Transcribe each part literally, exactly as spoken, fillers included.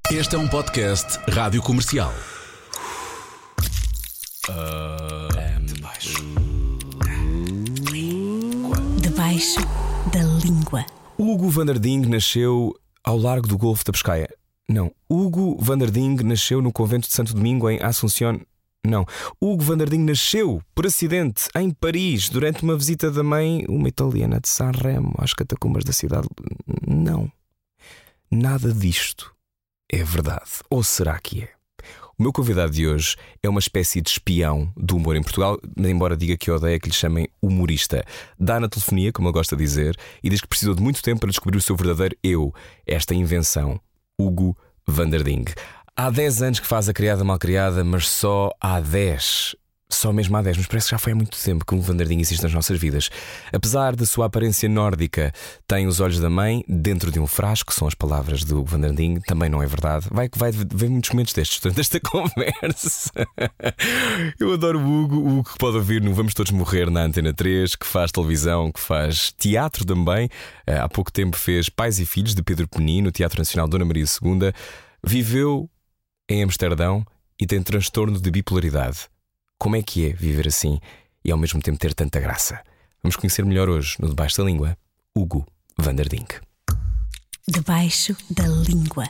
Este é um podcast Rádio Comercial. Uh, debaixo. Debaixo da língua. Hugo van der Ding nasceu ao largo do Golfo da Biscaia. Não. Hugo van der Ding nasceu no convento de Santo Domingo, em Assunción. Não. Hugo van der Ding nasceu, por acidente, em Paris, durante uma visita da mãe, uma italiana de Sanremo, às catacumbas da cidade. Não. Nada disto é verdade. Ou será que é? O meu convidado de hoje é uma espécie de espião do humor em Portugal, embora diga que odeia que lhe chamem humorista. Dá na telefonia, como ele gosta de dizer, e diz que precisou de muito tempo para descobrir o seu verdadeiro eu, esta invenção, Hugo van der Ding. Há dez anos que faz a criada mal criada, mas só há dez. Só mesmo há dez, mas parece que já foi há muito tempo que o Van der Ding existe nas nossas vidas. Apesar da sua aparência nórdica, tem os olhos da mãe dentro de um frasco, são as palavras do Van der Ding. Também não é verdade. Vai que vai ver muitos momentos destes durante esta conversa. Eu adoro o Hugo, o Hugo que pode ouvir no Vamos Todos Morrer na Antena três, que faz televisão, que faz teatro também. Há pouco tempo fez Pais e Filhos de Pedro Penin no Teatro Nacional Dona Maria segunda. Viveu em Amsterdão e tem transtorno de bipolaridade. Como é que é viver assim e ao mesmo tempo ter tanta graça? Vamos conhecer melhor hoje, no Debaixo da Língua, Hugo van der Ding. Debaixo da língua.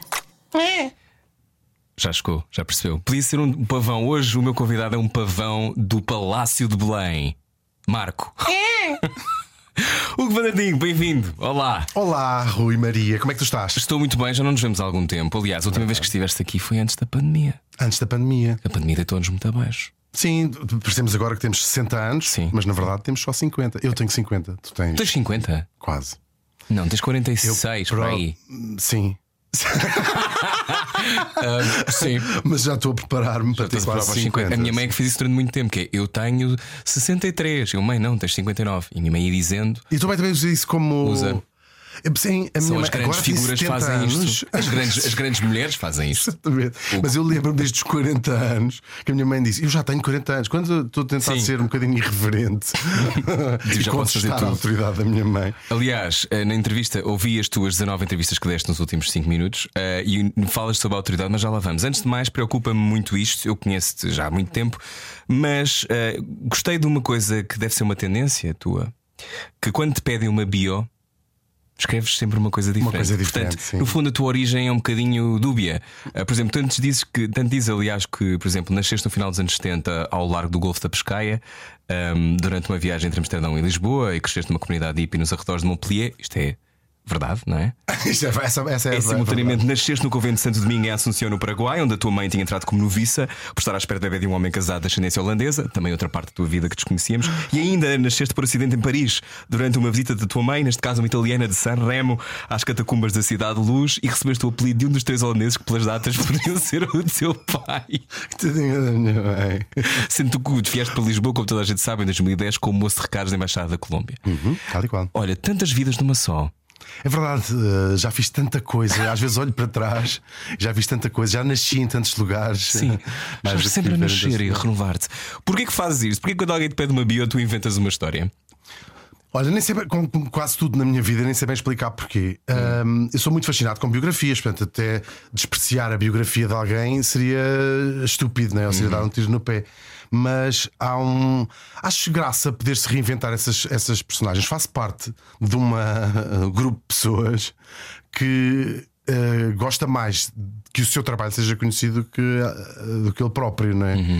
Já chegou, já percebeu. Podia ser um pavão. Hoje o meu convidado é um pavão do Palácio de Belém. Marco. Hugo van der Ding, bem-vindo. Olá. Olá, Rui Maria, como é que tu estás? Estou muito bem, já não nos vemos há algum tempo. Aliás, a última vez que estiveste aqui foi antes da pandemia. Antes da pandemia. A pandemia deitou-nos muito abaixo. Sim, percebemos agora que temos sessenta anos. Sim. Mas na verdade temos só cinquenta. Eu tenho cinquenta, tu tens. Tens cinquenta? Quase. Não, tens quarenta e seis, Eu, por aí. Sim. uh, Sim. Mas já estou a preparar-me para ter quase cinquenta. cinquenta. A minha mãe é que fez isso durante muito tempo, que é, eu tenho sessenta e três. Eu, mãe, não, tens cinquenta e nove. E a minha mãe ia dizendo. E tu vai também usar isso como. Usa. Sim, a minha São mãe as grandes figuras fazem anos. isto. As grandes, as grandes mulheres fazem isto. Exatamente. Mas eu lembro-me desde os quarenta anos que a minha mãe disse: eu já tenho quarenta anos. Quando eu estou a tentar Sim. ser um bocadinho irreverente e já posso fazer contestar a tudo. autoridade da minha mãe. Aliás, na entrevista, ouvi as tuas dezanove entrevistas que deste nos últimos cinco minutos uh, e falas sobre a autoridade, mas já lá vamos. Antes de mais, preocupa-me muito isto. Eu conheço-te já há muito tempo, mas uh, gostei de uma coisa que deve ser uma tendência tua: que quando te pedem uma bio, escreves sempre uma coisa diferente. Uma coisa diferente. Portanto, sim. no fundo, a tua origem é um bocadinho dúbia. Uh, por exemplo, tanto dizes que, tanto dizes, aliás, que, por exemplo, nasceste no final dos anos setenta ao largo do Golfo da Biscaia, um, durante uma viagem entre Amsterdão e Lisboa, e cresceste numa comunidade hippie nos arredores de Montpellier. Isto é verdade, não é? essa, essa é, É a simultaneamente verdade. nasceste no convento de Santo Domingo em Assunción, no Paraguai, onde a tua mãe tinha entrado como noviça por estar à espera da bebê de um homem casado de ascendência holandesa, também outra parte da tua vida que desconhecíamos. E ainda nasceste por acidente em Paris, durante uma visita da tua mãe, neste caso uma italiana de Sanremo, às catacumbas da Cidade de Luz, e recebeste o apelido de um dos três holandeses que pelas datas poderiam ser o de seu pai. Tadinha da minha mãe. Sendo que tu vieste para Lisboa, como toda a gente sabe, em dois mil e dez, como moço de recados da Embaixada da Colômbia. Uhum, tal e qual. Olha, tantas vidas numa só. É verdade, uh, já fiz tanta coisa. Às vezes olho para trás, já fiz tanta coisa, já nasci em tantos lugares. Sim, Às estás vezes sempre a tive nascer e a tantas- renovar-te. Porquê que fazes isto? Porquê que quando alguém te pede uma bio, tu inventas uma história? Olha, nem sei bem, com, com quase tudo na minha vida, nem sei bem explicar porquê. Um, eu sou muito fascinado com biografias, portanto, até despreciar a biografia de alguém seria estúpido, né? Ou seria dar um tiro no pé. Mas há um. Acho graça poder-se reinventar essas, essas personagens. Faço parte de um grupo de pessoas que uh, gosta mais que o seu trabalho seja conhecido que, uh, do que ele próprio, não é? Uhum.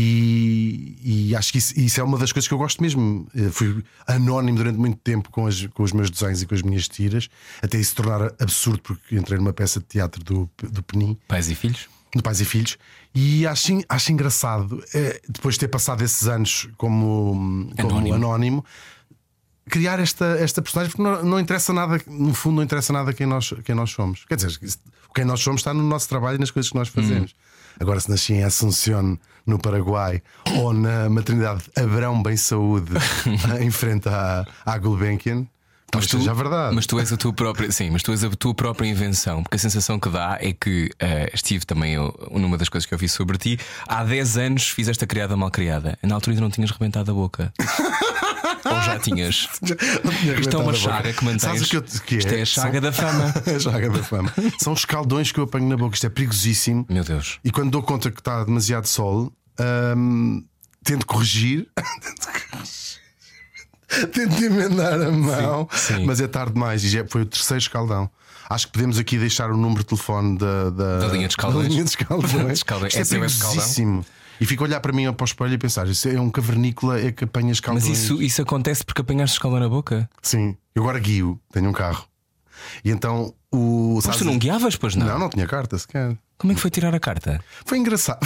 E, e acho que isso, isso é uma das coisas que eu gosto mesmo. Eu fui anónimo durante muito tempo com, as, com os meus desenhos e com as minhas tiras, até isso se tornar absurdo, porque entrei numa peça de teatro do, do Penin. Pais e filhos? De Pais e Filhos. E acho, acho engraçado, é, depois de ter passado esses anos como como Anónimo. anónimo, criar esta, esta personagem, porque não, não interessa nada, no fundo, não interessa nada quem nós, quem nós somos. Quer dizer, quem nós somos está no nosso trabalho e nas coisas que nós fazemos. Hum. Agora, se nasci em Assunción, no Paraguai, ou na maternidade Abrão Bem Saúde, em frente à, à Gulbenkian, Mas tu, seja verdade. mas tu és a tua própria, sim, mas tu és a tua própria invenção, porque a sensação que dá é que uh, estive também eu, numa das coisas que eu vi sobre ti. Há dez anos fizeste a criada mal criada. Na altura ainda não tinhas rebentado a boca. Ou já tinhas? Isto é uma chaga que mantens. Sabes o que, eu, que é? Isto é a chaga São... da fama. A chaga da fama. São escaldões que eu apanho na boca. Isto é perigosíssimo. Meu Deus. E quando dou conta que está demasiado sol, hum, tento corrigir. Tento emendar a mão, sim, sim. Mas é tarde demais. E já foi o terceiro escaldão. Acho que podemos aqui deixar o número de telefone da, da, da linha de escaldões. Da linha de escaldões. escaldões. Isto é perigosíssimo. E fico a olhar para mim para o espelho e pensar: isso é um cavernícola, é que apanha escaldões. Mas isso, isso acontece porque apanhaste escaldão na boca? Sim, eu agora guio, tenho um carro. E então o. Mas sabes, tu não guiavas, pois não? Não, não tinha carta sequer. Como é que foi tirar a carta? Foi engraçado.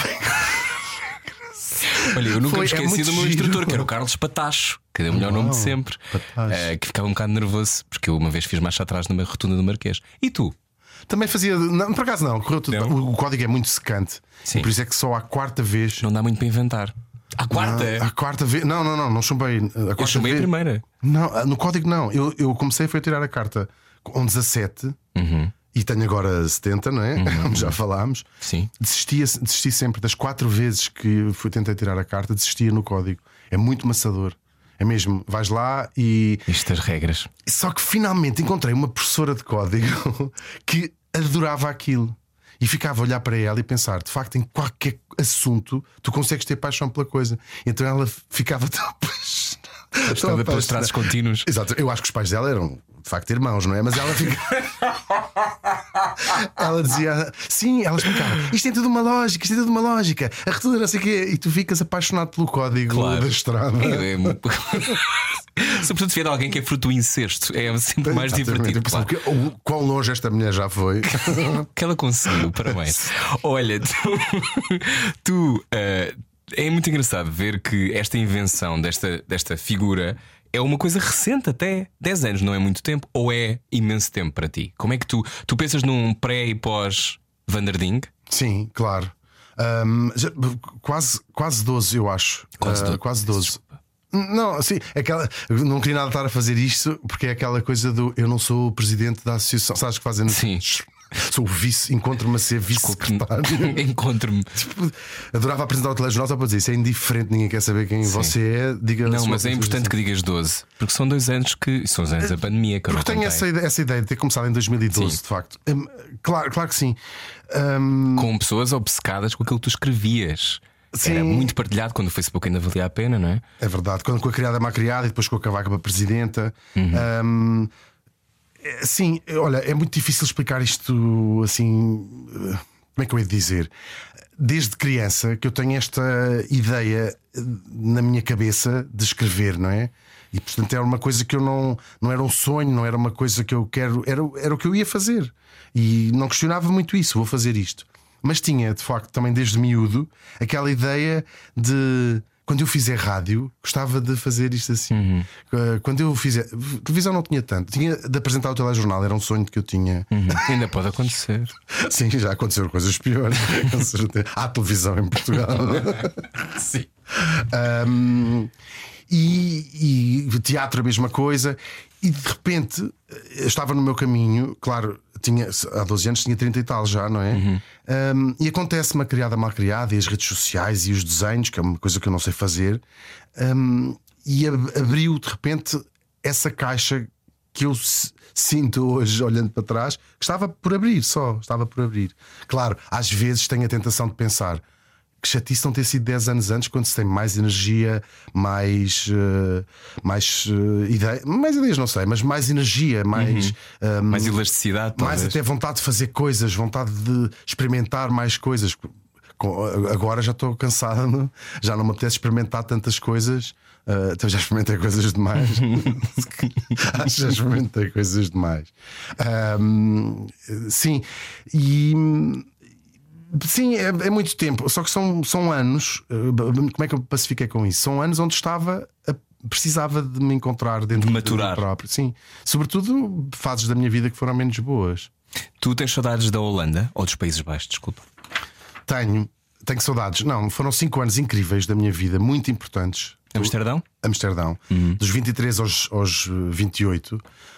Olha, eu nunca Foi, me esqueci é do meu giro. instrutor, que era o Carlos Patacho, que é o melhor Uau, nome de sempre. Patacho. Uh, que ficava um bocado nervoso, porque eu uma vez fiz marcha atrás numa rotunda do Marquês. E tu? Também fazia. Não, por acaso não, correu tudo. Não? O, o código é muito secante. Sim. E por isso é que só à quarta vez. Não dá muito para inventar. À quarta? Não, à quarta vez. Não, não, não, não chumbei. A quarta Eu chamei vez... a primeira. Não, no código não. Eu, eu comecei foi a tirar a carta com dezassete Uhum. e tenho agora setenta, não é? Uhum. Já falámos. Sim. Desistia, desisti sempre das quatro vezes que fui tentar tirar a carta, desistia no código. É muito maçador. É mesmo, vais lá e. Isto das regras. Só que finalmente encontrei uma professora de código que adorava aquilo. E ficava a olhar para ela e pensar: de facto, em qualquer assunto tu consegues ter paixão pela coisa. Então ela ficava tão apaixonada. Estava pelos traços contínuos. Exato, eu acho que os pais dela eram de facto irmãos, não é? Mas ela fica... Ela dizia, sim, ela explicava: isto tem tudo uma lógica, isto tem tudo uma lógica, a rotunda não sei o quê. E tu ficas apaixonado pelo código, claro, da estrada. É, é... Sobretudo se vier de alguém que é fruto do incesto, é sempre mais exatamente divertido. Claro. Que, o, quão longe esta mulher já foi. Que ela conseguiu, parabéns. Olha, tu, tu uh, é muito engraçado ver que esta invenção desta, desta figura é uma coisa recente, até dez anos, não é muito tempo, ou é imenso tempo para ti? Como é que tu, tu pensas num pré e pós Vanderding? Sim, claro. Um, já, quase, quase doze, eu acho. Quase, uh, do... quase doze. Não, sim, aquela, não queria nada estar a fazer isto porque é aquela coisa do eu não sou o presidente da associação. Sabes que fazem? Sim. Sou o vice, encontro-me a ser vice-secretário. Encontro-me. Tipo, adorava apresentar o telejornal só para dizer: isso é indiferente, ninguém quer saber quem Sim. você é. Diga não, mas é importante que digas doze, porque são dois anos que são os anos da pandemia. Que eu porque não tenho essa ideia, essa ideia de ter começado em dois mil e doze, sim, de facto. Um, claro, claro que sim. Um... Com pessoas obcecadas com aquilo que tu escrevias. Sim. Era muito partilhado quando o Facebook ainda valia a pena, não é? É verdade, quando com a criada má criada e depois com a cavaca para presidenta. Uhum. Um, é, sim, olha, é muito difícil explicar isto assim. Como é que eu ia dizer? Desde criança que eu tenho esta ideia na minha cabeça de escrever, não é? E portanto era uma coisa que eu não. Não era um sonho, não era uma coisa que eu quero. Era, era o que eu ia fazer. E não questionava muito isso, vou fazer isto. Mas tinha, de facto, também desde miúdo, aquela ideia de quando eu fizer rádio, gostava de fazer isto assim. Uhum. Quando eu fizer. Televisão não tinha tanto, tinha de apresentar o telejornal, era um sonho que eu tinha. Uhum. Ainda pode acontecer. Sim, já aconteceram coisas piores. Há televisão em Portugal. Sim. Um, e, e teatro, a mesma coisa. E de repente eu estava no meu caminho, claro. Tinha, há doze anos tinha trinta e tal já, não é? Uhum. Um, e acontece uma criada mal criada e as redes sociais e os desenhos, que é uma coisa que eu não sei fazer, um, e ab- abriu de repente essa caixa que eu s- sinto hoje, olhando para trás, que estava por abrir só, estava por abrir. Claro, às vezes tenho a tentação de pensar: que chatice não ter sido dez anos antes, quando se tem mais energia, mais uh, mais uh, ideia, mais ideias não sei, mas mais energia, mais uhum. um, mais elasticidade, mais talvez. Até vontade de fazer coisas, vontade de experimentar mais coisas. Agora já estou cansado, já não me apetece experimentar tantas coisas. Uh, então já experimentei coisas demais. Acho que já experimentei coisas demais. Um, sim, e sim, é, é muito tempo. Só que são, são anos. Como é que eu pacifiquei com isso? São anos onde estava a, precisava de me encontrar dentro de maturar. de mim próprio. Sim, sobretudo fases da minha vida que foram menos boas. Tu tens saudades da Holanda ou dos Países Baixos? Desculpa. Tenho, tenho saudades. Não, foram cinco anos incríveis da minha vida, muito importantes. Amsterdão? Amsterdão. Uhum. Dos vinte e três aos, aos vinte e oito.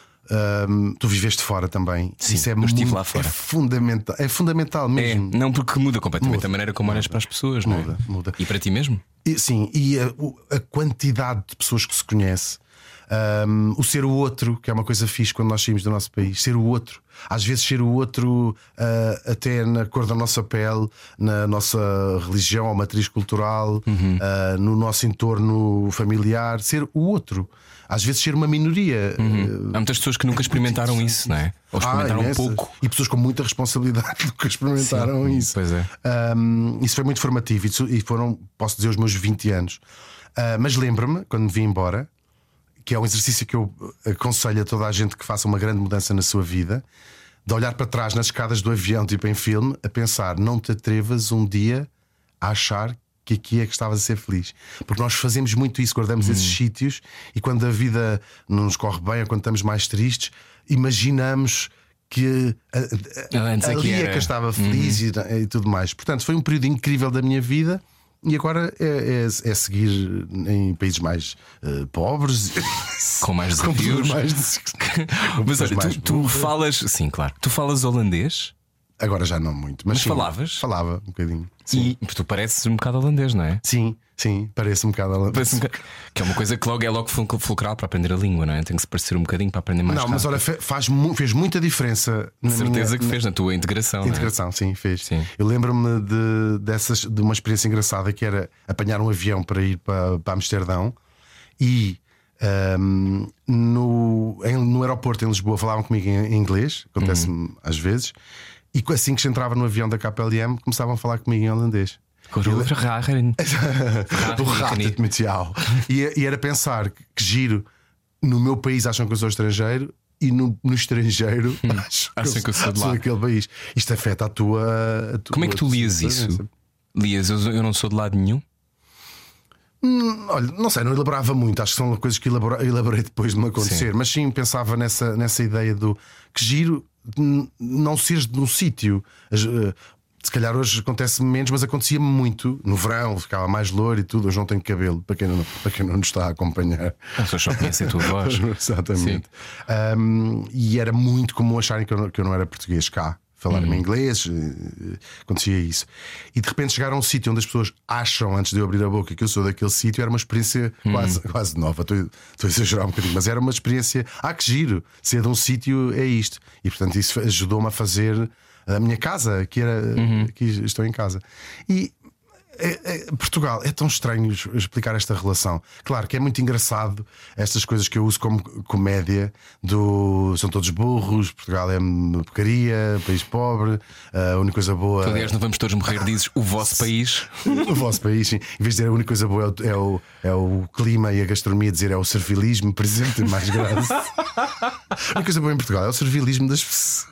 Um, tu viveste fora também. Sim, Isso é eu estive muito, lá fora. É fundamental, é fundamental É, mesmo. não, porque muda completamente Muda. a maneira como olhas para as pessoas, não é? Muda, muda. E para ti mesmo? E, sim, e a, o- a quantidade de pessoas que se conhece, um, o ser o outro, que é uma coisa fixe quando nós saímos do nosso país, ser o outro. Às vezes ser o outro, uh, até na cor da nossa pele, na nossa religião ou matriz cultural, Uhum. uh, no nosso entorno familiar, ser o outro. Às vezes ser uma minoria. Uhum. Há muitas pessoas que nunca experimentaram isso, não é? Ou experimentaram Ah, um imensas. pouco. E pessoas com muita responsabilidade que experimentaram Sim, isso. pois é. Um, isso foi muito formativo. Isso- E foram, posso dizer, os meus vinte anos. Uh, mas lembro-me, quando me vim embora, que é um exercício que eu aconselho a toda a gente que faça uma grande mudança na sua vida, de olhar para trás nas escadas do avião, tipo em filme, a pensar: não te atrevas um dia a achar que aqui é que estavas a ser feliz. Porque nós fazemos muito isso, guardamos esses sítios, e quando a vida não nos corre bem ou quando estamos mais tristes, imaginamos que a- a- Antes aqui ali é era. que eu estava feliz e, e tudo mais. Portanto, foi um período incrível da minha vida. E agora é, é- é seguir em países mais eh, pobres, Com mais com pessoas desafios. mais- com Mas pessoas olha, mais tu, tu burras. falas, sim, claro, tu falas holandês Agora já não muito, mas, Mas sim, falavas? Falava um bocadinho. Sim, e tu pareces um bocado holandês, não é? sim, sim, parece um bocado. Parece um bocado- Que é uma coisa que logo é logo ful- fulcral para aprender a língua, não é? Tem que se parecer um bocadinho para aprender mais Não, mas rápido. olha, fe- faz, mu- fez muita diferença na De certeza minha, que fez na tua integração, não é? integração, sim, fez. Sim. Eu lembro-me de, dessas, de uma experiência engraçada que era apanhar um avião para ir para, para Amsterdão e ahm, no, em- no aeroporto em Lisboa falavam comigo em, em inglês, acontece-me Uhum. às vezes, e assim que se entrava no avião da K P L M começavam a falar comigo em holandês. Goeie Ragen. Do rato de tchau. E, e era pensar que, que giro, no meu país acham que eu sou estrangeiro e no, no estrangeiro acham, acham que eu sou de lá. daquele país. Isto afeta a tua, a tua- Como é que tu lias isso? Lias, eu, eu não sou de lado nenhum. Hum, Olha, não sei, não elaborava muito. Acho que são coisas que elabora- elaborei depois de me acontecer. Sim. Mas sim, pensava nessa, nessa ideia do que giro n- não seres de um sítio. As, eh, Se calhar hoje acontece-me menos, mas acontecia-me muito. No verão ficava mais loiro e tudo. Hoje não tenho cabelo, para quem não, para quem não nos está a acompanhar. As pessoas só conhecem a tua voz. Exatamente. Um, e era muito comum acharem que eu não, que eu não era português cá, falar-me Uhum. inglês, eh, acontecia isso. E de repente chegar a um sítio onde as pessoas acham, antes de eu abrir a boca, que eu sou daquele sítio, era uma experiência Uhum. quase, quase nova. Estou, estou a exagerar um bocadinho, mas era uma experiência. Ah, que giro! Ser de um sítio é isto. E portanto isso ajudou-me a fazer a minha casa, que era Uhum. aqui estou em casa. E é- é- Portugal é tão estranho es- explicar esta relação. Claro que é muito engraçado estas coisas que eu uso como comédia do são todos burros, Portugal é uma porcaria, país pobre, a única coisa boa. Aliás, não vamos todos morrer, dizes o vosso país. O vosso país, sim. Em vez de dizer a única coisa boa é o, é o, é o clima e a gastronomia, dizer é o servilismo, por exemplo, tem mais graça. A única coisa boa em Portugal é o servilismo das pessoas.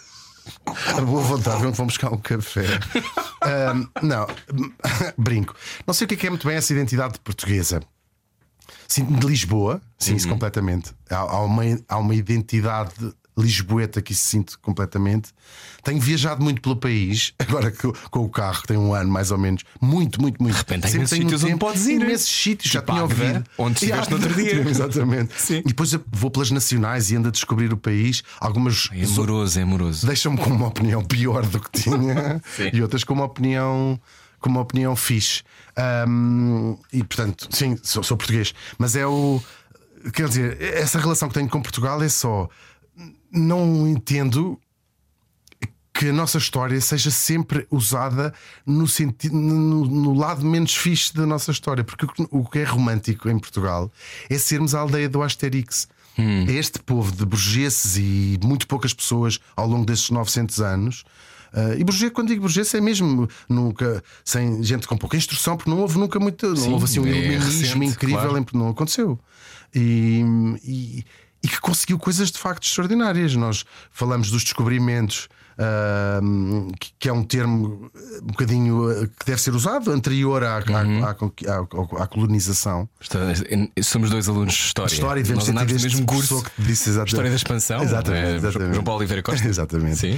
A boa vontade, vamos buscar um café. Ahm, não, brinco. Não sei o que é que é muito bem essa identidade portuguesa. Sinto-me de Lisboa, sim, isso completamente. Há, há, uma, há uma identidade lisboeta que se sinto completamente. Tenho viajado muito pelo país, agora que, com o carro, que tem um ano mais ou menos. Muito, muito, muito. De repente há imensos sítios onde podes ir. Imensos sítios, já Tipo tinha Águeda, ouvido. onde estiveste no outro dia. Exatamente. Sim. E depois eu vou pelas nacionais e ando a descobrir o país. Algumas É amoroso, é amoroso. deixam-me com uma opinião pior do que tinha e outras com uma opinião com uma opinião fixe. Ahm, e portanto, sim, sou, sou português, mas é o. Quer dizer, essa relação que tenho com Portugal é só. Não entendo que a nossa história seja sempre usada no, sentido, no, no lado menos fixe da nossa história, porque o que- o que é romântico em Portugal é sermos a aldeia do Asterix. É este povo de burgueses e muito poucas pessoas ao longo destes novecentos anos. Uh, e burguês, quando digo burguês, é mesmo nunca, sem gente com pouca instrução, porque não houve nunca muito, não Sim, houve assim um é iluminismo recente, incrível, claro. em- não aconteceu. E, e, e que conseguiu coisas de facto extraordinárias. Nós falamos dos descobrimentos uh, que, que é um termo um bocadinho que deve ser usado anterior à, Uhum. à, à, à, à colonização. Somos dois alunos de História. História e devemos Nós ter tido andámos no mesmo este curso professor que disse exatamente. História da Expansão. Exatamente, é, exatamente. João Paulo Oliveira Costa. Exatamente. Sim.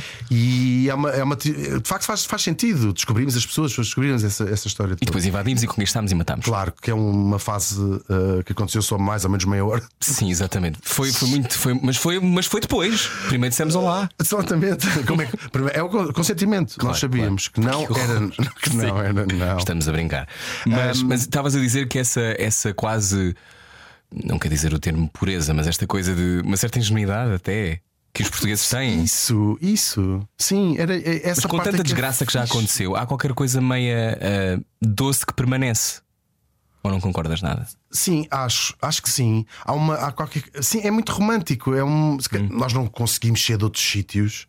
E é uma, é uma, de facto faz, faz sentido. Descobrimos as pessoas, descobrimos essa, essa história. E depois invadimos e conquistámos e matámos. Claro que é uma fase uh, que aconteceu só mais ou menos meia hora. Sim, exatamente. Foi, foi muito. Foi, mas, foi, mas foi depois. Primeiro dissemos olá. Exatamente. Como é, que, é o consentimento. Claro, Nós sabíamos claro. que não era. Que não era não. Estamos a brincar. Mas um... mas estavas a dizer que essa, essa quase. Não quer dizer o termo pureza, mas esta coisa de uma certa ingenuidade até que os portugueses têm. Isso, isso. Sim, era essa mas com parte tanta é que desgraça é que já aconteceu, há qualquer coisa meia uh, doce que permanece. Ou não concordas nada? Sim, acho, acho que sim. Há uma, há qualquer... Sim, é muito romântico. É um... Hum. Nós não conseguimos ser de outros sítios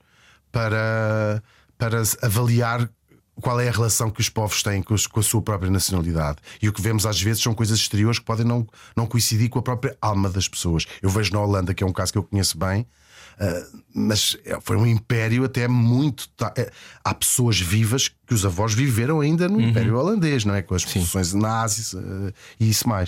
para, para avaliar qual é a relação que os povos têm com, os, com a sua própria nacionalidade. E o que vemos às vezes são coisas exteriores que podem não, não coincidir com a própria alma das pessoas. Eu vejo na Holanda, que é um caso que eu conheço bem. Uh, mas foi um império até muito. Uh, há pessoas vivas que os avós viveram ainda no uhum. Império Holandês, não é? Com as posições nazis uh, e isso mais.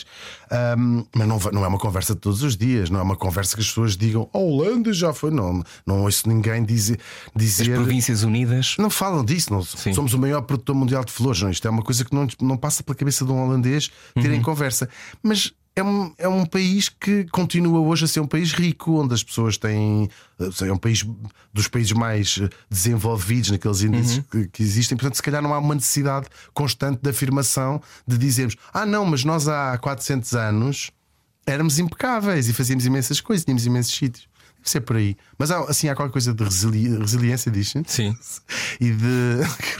Um, mas não, não é uma conversa de todos os dias, não é uma conversa que as pessoas digam a Holanda já foi. Não, não ouço ninguém dizer, dizer. As Províncias Unidas não falam disso. Não, somos o maior produtor mundial de flores. Não, isto é uma coisa que não, não passa pela cabeça de um holandês terem uhum. conversa. Mas É um, é um país que continua hoje a ser um país rico, onde as pessoas têm. É um país dos países mais desenvolvidos naqueles índices uhum. que, que existem. Portanto, se calhar não há uma necessidade constante de afirmação de dizermos: ah, não, mas nós há quatrocentos anos éramos impecáveis e fazíamos imensas coisas, tínhamos imensos sítios. Deve ser por aí. Mas há, assim, há qualquer coisa de resili- resiliência, dizem? Sim. E de.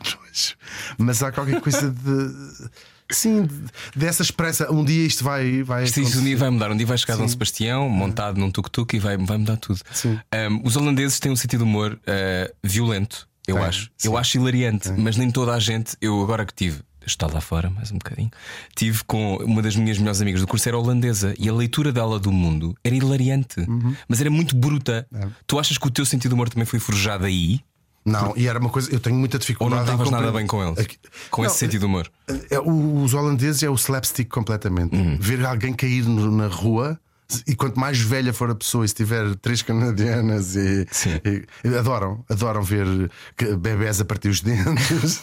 Mas há qualquer coisa de. Sim, dessa esperança. Um dia isto vai, vai isto, isto um dia vai mudar. Um dia vai chegar Sim. Dom Sebastião montado num tuk-tuk e vai, vai mudar tudo. Um, os holandeses têm um sentido de humor uh, violento, eu Tem, acho. sim. Eu acho hilariante, Tem. mas nem toda a gente. Eu agora que tive, estou lá fora mais um bocadinho, tive com uma das minhas melhores amigas do curso, era holandesa, e a leitura dela do mundo era hilariante, uhum. mas era muito bruta. É. Tu achas que o teu sentido de humor também foi forjado aí? Não, e era uma coisa, eu tenho muita dificuldade. Ou não estavas compre... nada bem com eles? Aqui... Com não, esse sentido de humor? É, os holandeses é o slapstick completamente. Uhum. Ver alguém cair no, na rua, e quanto mais velha for a pessoa, e se tiver três canadianas e, e, e adoram, adoram ver bebés a partir os dentes.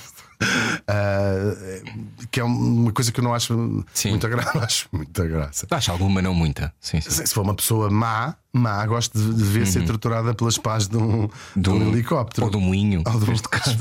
Uh, que é uma coisa que eu não acho sim. muita graça. Acho muita graça. Acho alguma, não muita. Sim, sim. Se for uma pessoa má, má, gosto de, de ver uhum. ser torturada pelas pás de um, de um helicóptero ou de um moinho. Ou de um caso.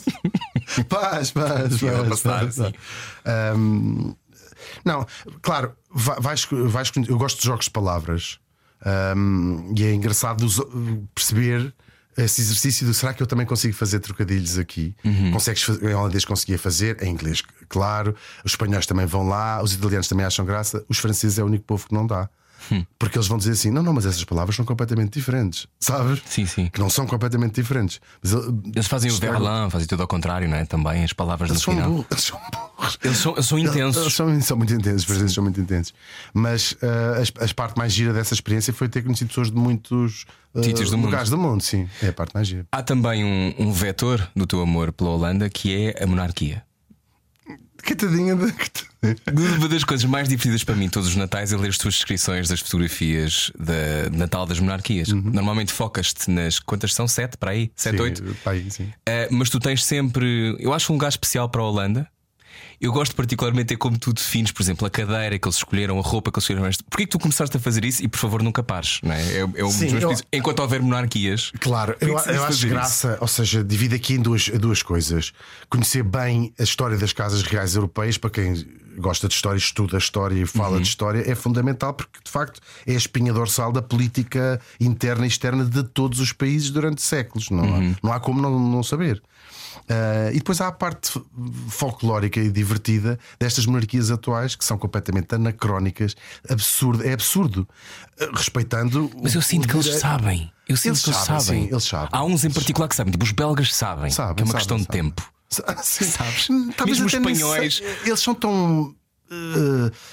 Paz, paz, paz, paz. Um, não, claro, vais, vais, eu gosto de jogos de palavras um, e é engraçado perceber esse exercício de será que eu também consigo fazer trocadilhos aqui? Uhum. Consegues fazer, em holandês conseguia fazer, em inglês, claro. Os espanhóis também vão lá, os italianos também acham graça. Os franceses é o único povo que não dá. Hum. Porque eles vão dizer assim: não, não, mas essas palavras são completamente diferentes, sabes? Sim, sim. Que não são completamente diferentes. Mas eles fazem o verlan, fazem tudo ao contrário, não é? Também as palavras eles no final. Burros, eles são burros. Eles são, eles são intensos. Eles são, são muito intensos, os franceses são muito intensos. Mas uh, a, a parte mais gira dessa experiência foi ter conhecido pessoas de muitos uh, sítios do lugares mundo. do mundo, sim. É a parte mais gira. Há também um, um vetor do teu amor pela Holanda que é a monarquia. Catadinha da. Uma das coisas mais divertidas para mim todos os natais é ler as tuas descrições das fotografias de Natal das monarquias. Uhum. Normalmente focas-te nas. Quantas são? Sete para aí? Sete, sim, oito? Para aí, sim. Uh, mas tu tens sempre. Eu acho um lugar especial para a Holanda. Eu gosto particularmente é como tu defines, por exemplo, a cadeira que eles escolheram, a roupa que eles escolheram. Porquê que tu começaste a fazer isso? E por favor, nunca pares, não é? É, é um sim, dos meus eu... pedidos. Enquanto houver monarquias. Claro, eu, eu acho graça, isso? Ou seja, divide aqui em duas, duas coisas. Conhecer bem a história das casas reais europeias, para quem gosta de história, estuda a história e fala uhum. de história, é fundamental, porque de facto é a espinha dorsal da política interna e externa de todos os países durante séculos. Não, uhum. há, não há como não, não saber. Uh, e depois há a parte folclórica e divertida destas monarquias atuais que são completamente anacrónicas, absurdo, é absurdo, uh, respeitando. Mas eu sinto o... que eles sabem. Eu sinto eles que eles sabem, sabem. Sim, eles sabem. Há uns em particular que sabem, tipo os belgas sabem, sabem que é uma sabem, questão sabem. de tempo. Sim. Sabes? Talvez mesmo os espanhóis. Eles são tão. Uh,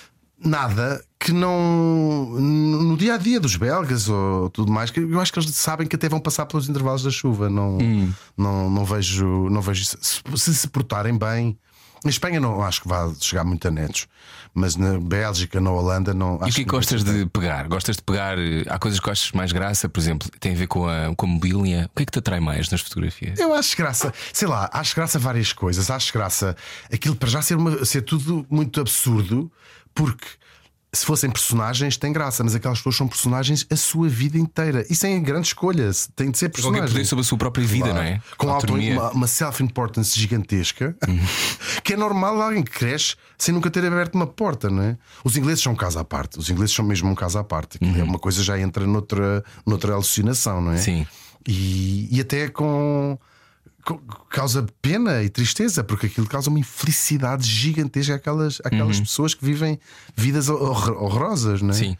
nada que não. No dia a dia dos belgas ou tudo mais, que eu acho que eles sabem que até vão passar pelos intervalos da chuva. Não, hum. não, não vejo. Não vejo se, se se portarem bem. Na Espanha não acho que vá chegar muito a netos, mas na Bélgica, na Holanda não. E o que é que gostas de pegar? Gostas de pegar? Há coisas que gostas mais graça, por exemplo, tem a ver com a, com a mobília. O que é que te atrai mais nas fotografias? Eu acho graça, sei lá, acho graça várias coisas. Acho graça aquilo para já ser, uma, ser tudo muito absurdo, porque se fossem personagens tem graça, mas aquelas pessoas são personagens a sua vida inteira e sem grande escolha, tem de ser personagens. Qualquer poder sobre a sua própria vida, claro. Não é? Com autonomia. Uma, uma self-importance gigantesca, uhum. que é normal alguém que cresce sem nunca ter aberto uma porta, não é? Os ingleses são um caso à parte, os ingleses são mesmo um caso à parte. Uhum. É uma coisa já entra noutra, noutra alucinação, não é? Sim. E, e até com. Causa pena e tristeza, porque aquilo causa uma infelicidade gigantesca àquelas, àquelas uhum. pessoas que vivem vidas horrorosas, não é? Sim.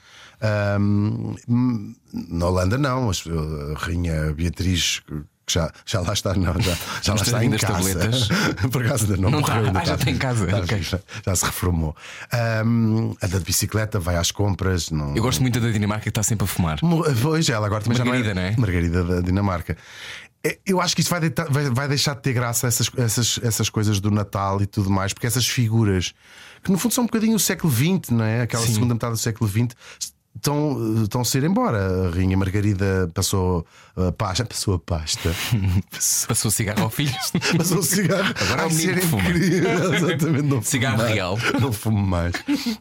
Um, na Holanda, não, a Rainha Beatriz, que já, já lá está, não, já, já lá está em casa. Por acaso ainda não, não morreu, tá, ainda ah, já tem em casa, está, okay. já, já se reformou. Um, anda de bicicleta, vai às compras. Não... Eu gosto muito da Dinamarca, que está sempre a fumar. Pois, ela agora também Margarida, já não é, não é? Margarida da Dinamarca. Eu acho que isto vai, deitar, vai, vai deixar de ter graça, essas, essas, essas coisas do Natal e tudo mais, porque essas figuras que no fundo são um bocadinho o século vinte, não é? Aquela Sim. segunda metade do século vinte estão, estão a ir embora. A Rainha Margarida passou a pasta, passou a pasta, passou o cigarro ao filho, passou o cigarro. Agora é o menino que fuma. Exatamente, não cigarro fumo real, mais, não fumo mais.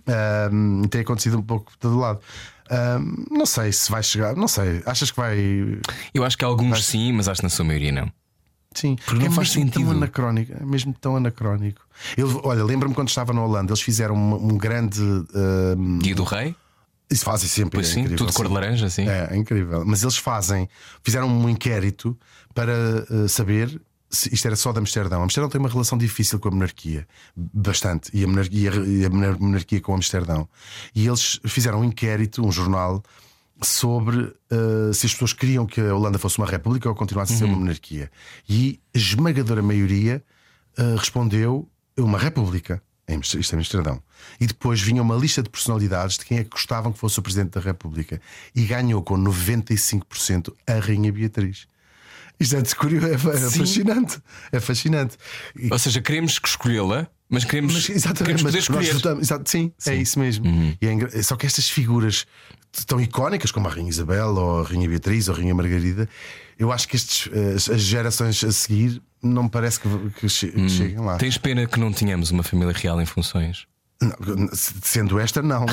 Um, tem acontecido um pouco de todo lado. Um, não sei se vai chegar, não sei. Achas que vai? Eu acho que alguns vai... sim, mas acho que na sua maioria não. Sim, porque é não faz sentido. Tão anacrónico, é mesmo tão anacrónico. Eu, olha, lembro-me quando estava na Holanda, eles fizeram um, um grande um... Guia do Rei. Isso fazem sempre. Pois é sim, incrível, tudo cor de laranja, sim. É, é incrível. Mas eles fazem, fizeram um inquérito para uh, saber se isto era só de Amsterdão. Amsterdão tem uma relação difícil com a monarquia, bastante, e a monarquia, e a monarquia com Amsterdão. E eles fizeram um inquérito, um jornal, sobre uh, se as pessoas queriam que a Holanda fosse uma república ou continuasse a ser uhum. uma monarquia. E a esmagadora maioria uh, respondeu uma república. Isto é Amsterdão. E depois vinha uma lista de personalidades de quem é que gostavam que fosse o Presidente da República. E ganhou com noventa e cinco por cento a Rainha Beatriz. Isto é, curioso, é, é fascinante. É fascinante. Ou seja, queremos escolhê-la, mas queremos, mas, exatamente, queremos poder mas escolher. Votamos, exato, sim, sim, é isso mesmo. Uhum. E é, só que estas figuras tão icónicas como a Rainha Isabel, ou a Rainha Beatriz, ou a Rainha Margarida, eu acho que estes, as, as gerações a seguir não me parece que, que, che, que hum. cheguem lá. Tens pena que não tínhamos uma família real em funções? Não, sendo esta, não.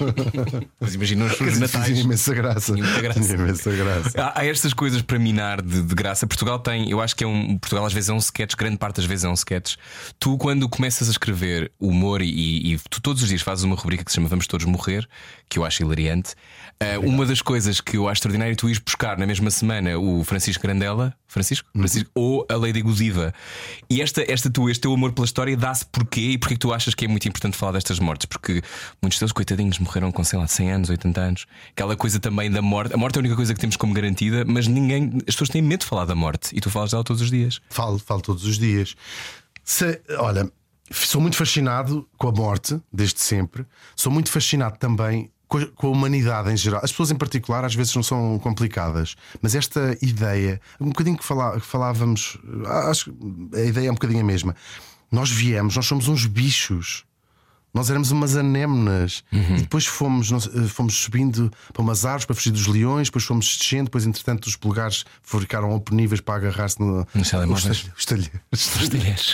Mas imagina os seus natais. Tinha imensa graça. Tinha graça. Tinha imensa graça. Há, há estas coisas para minar de, de graça. Portugal tem, eu acho que é um. Portugal às vezes é um sketch, grande parte das vezes é um sketch. Tu, quando começas a escrever humor e, e, e tu todos os dias fazes uma rubrica que se chama Vamos Todos Morrer, que eu acho hilariante. Uh, uma das coisas que eu acho extraordinário é tu ires buscar na mesma semana o Francisco Grandela, Francisco? Uhum. Francisco ou a Lady Godiva. E esta, esta tu, este teu amor pela história dá-se porquê e porque tu achas que é muito importante falar destas mortes? Porque muitos deles, coitadinhos, morreram com, sei lá, cem anos, oitenta anos. Aquela coisa também da morte. A morte é a única coisa que temos como garantida, mas ninguém, as pessoas têm medo de falar da morte. E tu falas dela todos os dias. Falo, falo todos os dias. Se, olha, sou muito fascinado com a morte, desde sempre. Sou muito fascinado também com a humanidade em geral. As pessoas em particular às vezes não são complicadas, mas esta ideia, um bocadinho que falávamos, acho que a ideia é um bocadinho a mesma. Nós viemos, nós somos uns bichos. Nós éramos umas anémonas. Uhum. E depois fomos, nós, fomos subindo para umas árvores para fugir dos leões. Depois fomos descendo. Depois, entretanto, os polegares ficaram oponíveis para agarrar-se no, nos telemóveis. Os talheres. Os talheres.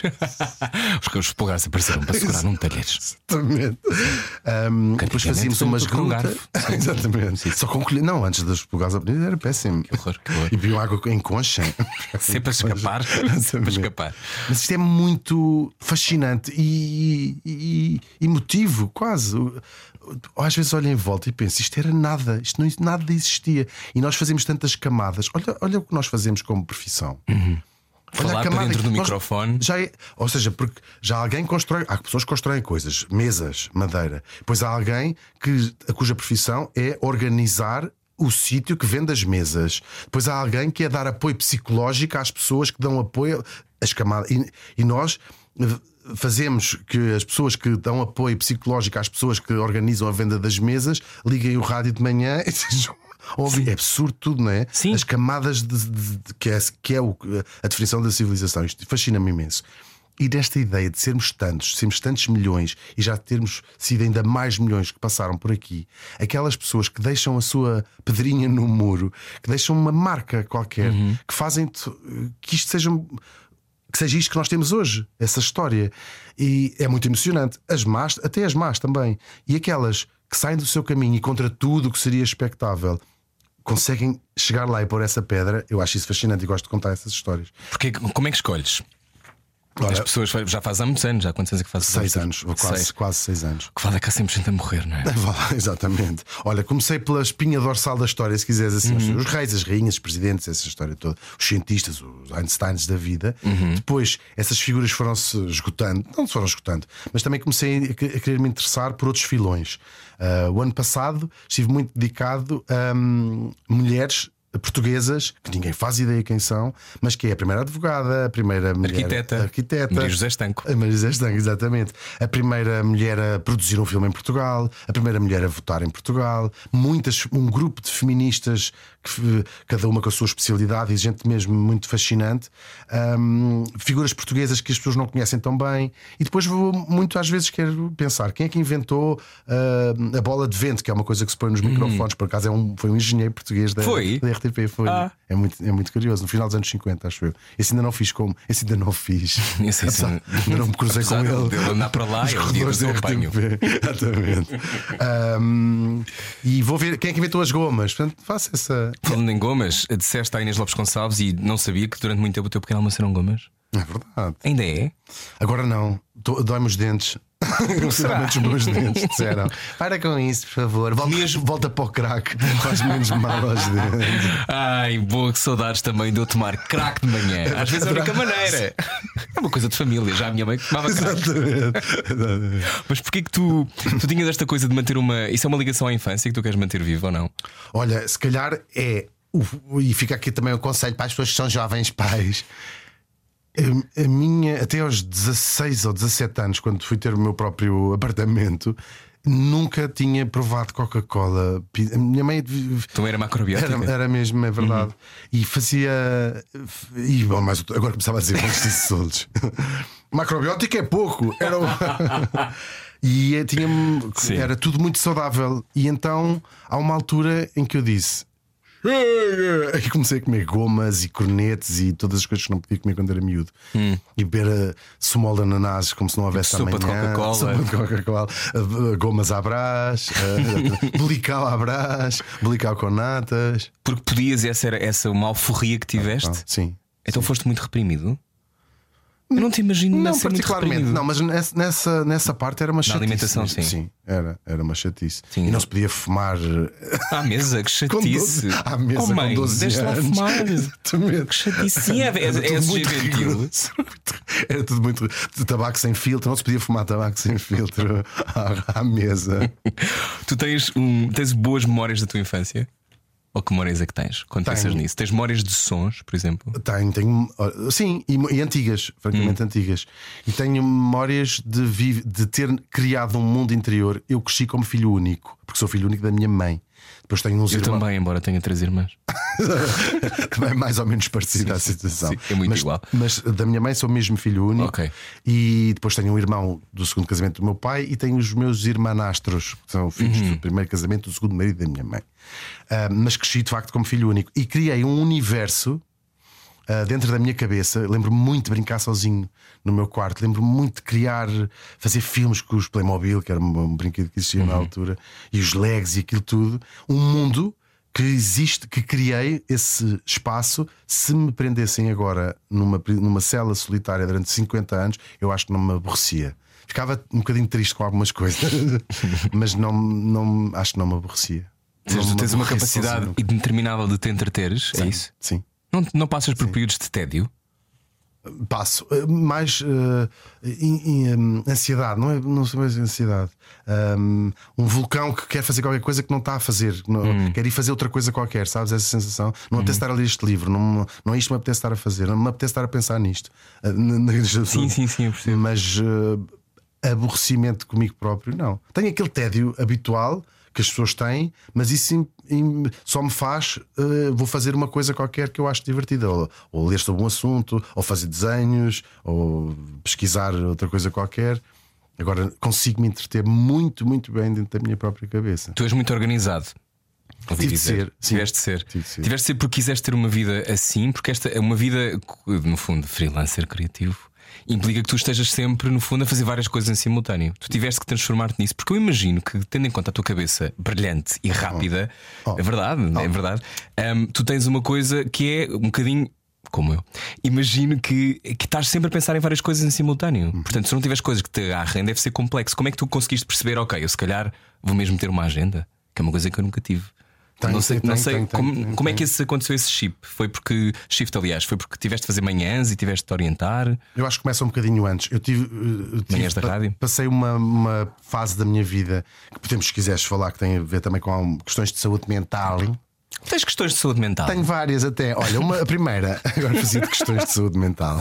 Os polegares apareceram para segurar num talheres. Exatamente. Um, depois fazíamos umas grutas. Exatamente. Sim. Só com colher. Não, antes dos polegares aparecerem era péssimo. Que horror, que horror. E bebiam água em concha. Sempre a escapar. Sempre a escapar. Mas isto é muito fascinante e, e, e emotivo, quase. Às vezes olho em volta e penso, isto era nada, isto não, nada existia. E nós fazemos tantas camadas. Olha, olha o que nós fazemos como profissão. Uhum. Falar para dentro do microfone. Já é, ou seja, porque já alguém constrói. Há pessoas que constroem coisas, mesas, madeira. Depois há alguém que, a cuja profissão é organizar o sítio que vende as mesas. Depois há alguém que é dar apoio psicológico às pessoas que dão apoio às camadas. E, e nós fazemos que as pessoas que dão apoio psicológico às pessoas que organizam a venda das mesas liguem o rádio de manhã e sejam. Ouve, é absurdo tudo, não é? Sim. As camadas de, de, de, que é, que é o, a definição da civilização. Isto fascina-me imenso. E desta ideia de sermos tantos, sermos tantos milhões e já termos sido ainda mais milhões que passaram por aqui, aquelas pessoas que deixam a sua pedrinha no muro, que deixam uma marca qualquer, uhum. que fazem que isto seja. Que seja isto que nós temos hoje, essa história. E é muito emocionante. As más, até as más também. E aquelas que saem do seu caminho e contra tudo o que seria expectável conseguem chegar lá e pôr essa pedra. Eu acho isso fascinante e gosto de contar essas histórias. Porque como é que escolhes? Olha, as pessoas já faz há muitos anos, já quantos anos é que faz? Seis anos, ou quase seis. quase seis anos. Que fala que há sempre gente a morrer, não é? Exatamente. Olha, comecei pela espinha dorsal da história, se quiseres assim, uhum. os reis, as rainhas, os presidentes, essa história toda, os cientistas, os Einsteins da vida. Uhum. Depois essas figuras foram-se esgotando, não se foram esgotando, mas também comecei a querer me interessar por outros filões. Uh, o ano passado estive muito dedicado a um, mulheres portuguesas, que ninguém faz ideia quem são, mas que é a primeira advogada, a primeira mulher arquiteta, arquiteta Maria José Estanco. A Maria José Estanco, exatamente. A primeira mulher a produzir um filme em Portugal, a primeira mulher a votar em Portugal, muitas, um grupo de feministas, que, cada uma com a sua especialidade, e gente mesmo muito fascinante. Um, figuras portuguesas que as pessoas não conhecem tão bem. E depois vou muito às vezes quero pensar quem é que inventou uh, a bola de vento, que é uma coisa que se põe nos microfones. Por acaso é um, foi um engenheiro português da, foi? da R T P. Foi. Ah. É, muito, é muito curioso. No final dos anos cinquenta, acho eu. Esse ainda não fiz como. Esse ainda não fiz. Esse, esse, ainda não me cruzei com ele. Dele andar para lá e os dias eu apanho. Exatamente. um, e vou ver quem é que inventou as gomas. Portanto, faço essa. Falando em gomas, disseste à Inês Lopes Gonçalves e não sabia que durante muito tempo o teu pequeno almoço eram gomas. É verdade. Ainda é? Agora não. Dói-me os dentes. Principalmente os meus dentes disseram: para com isso, por favor. Volta, Mesmo... volta para o crack. Faz menos mal aos dentes. Ai, boa, que saudades também de eu tomar crack de manhã. Às vezes é a única maneira. É uma coisa de família. Já a minha mãe tomava crack. Exatamente. Exatamente. Mas porquê que tu, tu tinhas esta coisa de manter uma. Isso é uma ligação à infância que tu queres manter viva ou não? Olha, se calhar é. E fica aqui também o conselho para as pessoas que são jovens pais. A, a minha, até aos dezasseis ou dezassete anos, quando fui ter o meu próprio apartamento, nunca tinha provado Coca-Cola. A minha mãe então era macrobiótica? Era, era mesmo, é verdade. Uhum. E fazia. E bom, mas agora começava a dizer muitos insultos. Macrobiótica é pouco. Era o... E tinha, era tudo muito saudável. E então há uma altura em que eu disse. Aí comecei a comer gomas e cornetes e todas as coisas que não podia comer quando era miúdo. Hum. E beber uh, sumo de ananás como se não houvesse sopa amanhã. De Coca-Cola. Sopa de Coca-Cola. Uh, gomas à brás, uh, bolical à brás, bolical com natas. Porque podias, essa era essa uma alforria que tiveste? Ah, sim. Então sim. foste muito reprimido? Eu não te imagino não particularmente, não, mas nessa, nessa parte era uma chatice. Na alimentação, sim. Sim, era, era uma chatice. Sim, e não, não se podia fumar à mesa, que chatice. À mesa, oh, mãe, com doze anos. Deixa lá fumar. Exatamente. Que chatice. Sim, é, é, é muito gentil. Era tudo muito. Tabaco sem filtro, não se podia fumar tabaco sem filtro à, à mesa. Tu tens, um, tens boas memórias da tua infância? Ou que memórias é que tens quando tenho. Pensas nisso? Tens memórias de sons, por exemplo? Tenho, tenho sim, e, e antigas, francamente hum. antigas. E tenho memórias de, vive, de ter criado um mundo interior. Eu cresci como filho único, porque sou filho único da minha mãe. Depois tenho uns Eu irmãos. também, embora tenha três irmãs. Também é mais ou menos parecida a situação. Sim, é muito mas, igual. Mas da minha mãe sou mesmo filho único. Okay. E depois tenho um irmão do segundo casamento do meu pai e tenho os meus irmanastros, que são filhos uhum. do primeiro casamento do segundo marido da minha mãe. Uh, mas cresci de facto como filho único. E criei um universo uh, dentro da minha cabeça. Lembro-me muito de brincar sozinho no meu quarto. Lembro-me muito de criar, fazer filmes com os Playmobil, que era um brinquedo que existia uhum. na altura, e os Legos e aquilo tudo. Um mundo que existe, que criei esse espaço. Se me prendessem agora numa, numa cela solitária durante cinquenta anos, eu acho que não me aborrecia. Ficava um bocadinho triste com algumas coisas, mas não, não, acho que não me aborrecia. Tens, não tens uma capacidade indeterminável de te entreteres, sim, é isso? Sim. Não, não passas por sim. períodos de tédio? Passo. Mais uh, in, in, um, ansiedade, não é? Não sei mais ansiedade. Um, um vulcão que quer fazer qualquer coisa que não está a fazer, não, hum. quer ir fazer outra coisa qualquer, sabes? Essa sensação. Não me apetece estar a ler este livro, não, não é isto que me apetece estar a fazer, não me apetece estar a pensar nisto. Sim, sim, sim, eu percebo. Mas uh, aborrecimento comigo próprio, não. Tenho aquele tédio habitual que as pessoas têm, mas isso só me faz uh, vou fazer uma coisa qualquer que eu acho divertida, ou, ou ler sobre um assunto, ou fazer desenhos, ou pesquisar outra coisa qualquer. Agora consigo me entreter muito, muito bem dentro da minha própria cabeça. Tu és muito organizado. Tive de ser, Tiveste de ser. Tive de ser. Tiveste de ser porque quiseste ter uma vida assim, porque esta é uma vida, no fundo, freelancer criativo. Implica que tu estejas sempre, no fundo, a fazer várias coisas em simultâneo. Tu tiveste que transformar-te nisso, porque eu imagino que, tendo em conta a tua cabeça brilhante e rápida, oh. Oh. é verdade, oh. é verdade. Um, tu tens uma coisa que é um bocadinho como eu. Imagino que, que estás sempre a pensar em várias coisas em simultâneo. Uhum. Portanto, se não tiveres coisas que te agarrem, deve ser complexo. Como é que tu conseguiste perceber, ok, eu se calhar vou mesmo ter uma agenda? Que é uma coisa que eu nunca tive. Tem, não sei, tem, não sei tem, como, tem, tem, como é que esse, aconteceu esse shift? Foi porque shift, aliás, foi porque tiveste de fazer manhãs e tiveste de te orientar? Eu acho que começa um bocadinho antes. Eu tive, eu tive manhãs da rádio. Passei uma, uma fase da minha vida que podemos, se quiseres falar, que tem a ver também com questões de saúde mental. Tens questões de saúde mental? Tenho várias até. Olha, uma, a primeira, agora fazia de questões de saúde mental.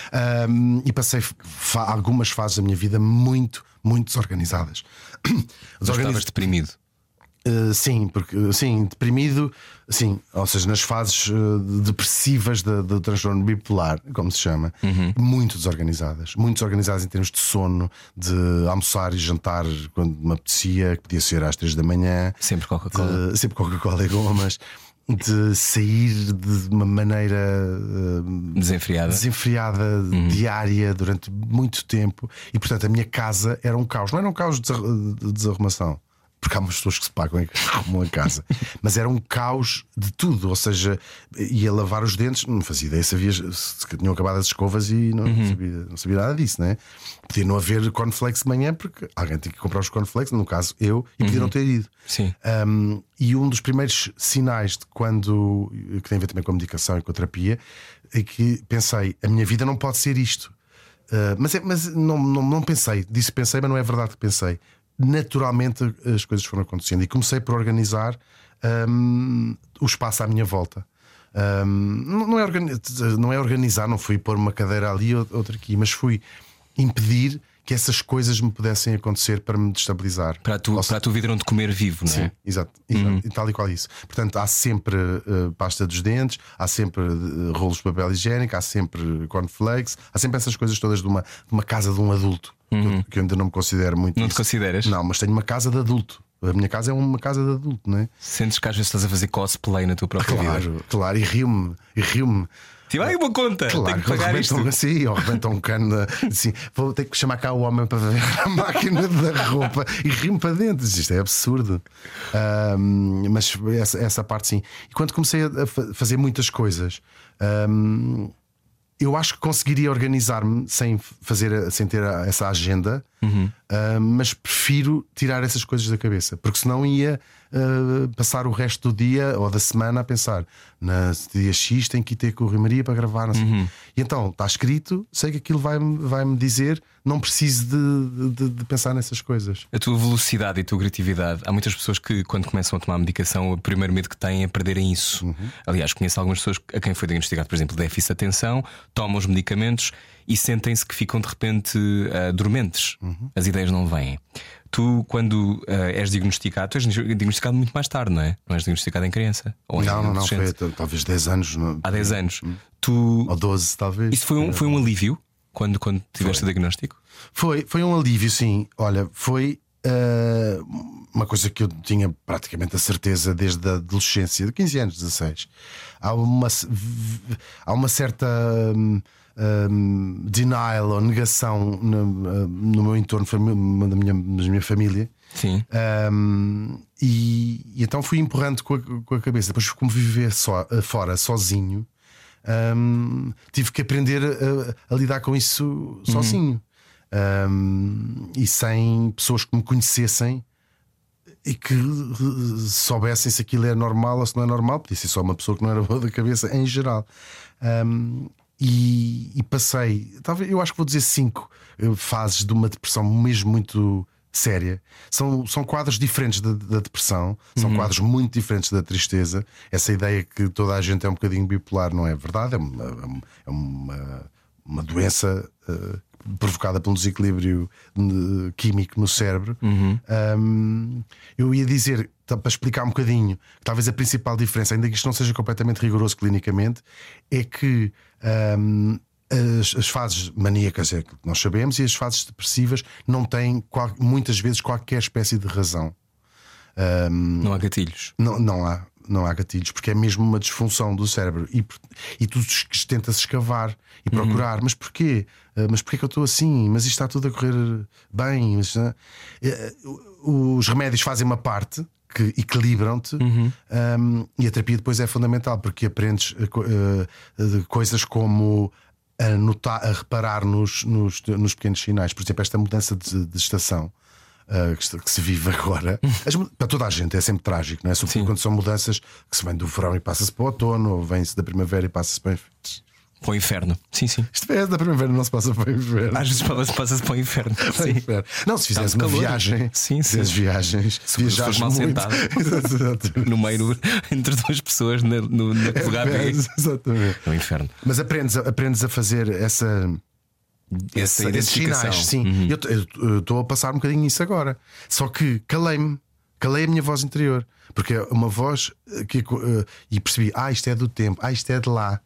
Um, e passei fa algumas fases da minha vida muito, muito desorganizadas. Desorganiz... Estavas deprimido? Uh, sim, porque sim, deprimido, sim, ou seja, nas fases uh, depressivas do, do transtorno bipolar, como se chama, uhum. muito desorganizadas, muito desorganizadas em termos de sono, de almoçar e jantar quando me apetecia, que podia ser às três da manhã, sempre Coca-Cola, sempre Coca-Cola e gomas. De sair de uma maneira uh, desenfreada, desenfreada uhum. diária durante muito tempo. E portanto a minha casa era um caos. Não era um caos de desarrumação, porque há umas pessoas que se pagam e arrumam a casa, mas era um caos de tudo. Ou seja, ia lavar os dentes, não fazia ideia se, havia, se tinham acabado as escovas e não, uhum. sabia, não sabia nada disso, né? Podia não haver cornflakes de manhã porque alguém tinha que comprar os cornflakes, no caso eu, e podia uhum. não ter ido. Sim. Um, e um dos primeiros sinais de quando, que tem a ver também com a medicação e com a terapia, é que pensei: a minha vida não pode ser isto. Uh, mas é, mas não, não, não pensei, disse pensei, mas não é verdade que pensei. Naturalmente as coisas foram acontecendo e comecei por organizar um, o espaço à minha volta. Um, não, é não é organizar, não fui pôr uma cadeira ali ou outra aqui, mas fui impedir que essas coisas me pudessem acontecer para me destabilizar. Para a tua, para a tua vida não de comer vivo, não é? Sim, exato, exato uhum. e tal e qual isso. Portanto, há sempre uh, pasta dos dentes, há sempre uh, rolos de papel higiênico, há sempre cornflakes, há sempre essas coisas todas de uma, de uma casa de um adulto. Uhum. Que, eu, que eu ainda não me considero muito. Não isso. Te consideras? Não, mas tenho uma casa de adulto. A minha casa é uma casa de adulto, não é? Sentes que às vezes estás a fazer cosplay na tua própria claro, vida? Claro, claro, e rio-me, e rio-me. Tive aí uma conta, claro, tenho que pagar isto. Assim, ou rebentam um cano assim, vou ter que chamar cá o homem para ver a máquina da roupa e rio-me para dentro. Isto é absurdo. Um, mas essa, essa parte sim. E quando comecei a fazer muitas coisas, um, eu acho que conseguiria organizar-me sem fazer, sem ter essa agenda, uhum. uh, mas prefiro tirar essas coisas da cabeça, porque senão ia uh, passar o resto do dia ou da semana a pensar na dia X tem que ir ter com o Rui Maria para gravar. Não sei. Uhum. E então está escrito, sei que aquilo vai-me vai-me dizer, não preciso de, de, de pensar nessas coisas. A tua velocidade e a tua criatividade. Há muitas pessoas que, quando começam a tomar medicação, o primeiro medo que têm é perderem isso. Uhum. Aliás, conheço algumas pessoas a quem foi diagnosticado, por exemplo, déficit de atenção, tomam os medicamentos e sentem-se que ficam de repente uh, dormentes. Uhum. As ideias não vêm. Tu, quando uh, és diagnosticado, tu és diagnosticado muito mais tarde, não é? Não és diagnosticado em criança? Ou não, não, não, foi talvez dez anos. Não... Há dez anos. Uhum. Tu... Ou doze, talvez. Isso foi um, foi um alívio quando, quando tiveste o diagnóstico? Foi, foi um alívio, sim. Olha, foi uh, uma coisa que eu tinha praticamente a certeza desde a adolescência, de quinze anos, dezasseis. Há uma, há uma certa um, um, denial ou negação no, no meu entorno, da minha, da minha família. Sim. Um, e, e então fui empurrando com a, com a cabeça. Depois, como viver só, fora, sozinho, um, tive que aprender a, a lidar com isso sozinho. Uhum. Um, e sem pessoas que me conhecessem e que soubessem se aquilo é normal ou se não é normal. Podia ser só uma pessoa que não era boa da cabeça em geral. Um, e, e passei, talvez, eu acho que vou dizer cinco uh, fases de uma depressão mesmo muito séria. São, são quadros diferentes da, da depressão, são uhum. quadros muito diferentes da tristeza. Essa ideia que toda a gente é um bocadinho bipolar não é verdade, é uma, é uma, uma doença uh, provocada pelo desequilíbrio uh, químico no cérebro. Uhum. Um, eu ia dizer, para explicar um bocadinho, talvez a principal diferença, ainda que isto não seja completamente rigoroso clinicamente, é que um, As, as fases maníacas é que nós sabemos, e as fases depressivas não têm qual, muitas vezes qualquer espécie de razão. Um, não há gatilhos. Não, não, há, não há gatilhos, porque é mesmo uma disfunção do cérebro. E, e tu tentas escavar e procurar, uhum. mas porquê? Uh, mas porquê que eu estou assim? Mas isto está tudo a correr bem. Mas, uh, uh, os remédios fazem uma parte que equilibram-te, uhum. um, e a terapia depois é fundamental, porque aprendes uh, uh, coisas como a, notar, a reparar nos, nos, nos pequenos sinais. Por exemplo, esta mudança de, de estação uh, que, que se vive agora, as, para toda a gente é sempre trágico, não é? Sobretudo quando são mudanças que se vem do verão e passa-se para o outono, ou vem-se da primavera e passa-se para Para o inferno. Sim, sim. Isto é da primavera, não se passa para o inferno. Às vezes passa-se para o inferno. Para o inferno. Não, se fizeres uma calor. viagem, sim, se fizeres sim. viagens, se viajares mal muito sentado no meio, entre duas pessoas na, no, na é, exatamente. É o inferno. Mas aprendes, aprendes a fazer essa. Essa essa esses sinais, sim. Uhum. Eu estou a passar um bocadinho isso agora. Só que calei-me, calei a minha voz interior, porque é uma voz que. Uh, e percebi, ah, isto é do tempo, ah, isto é de lá.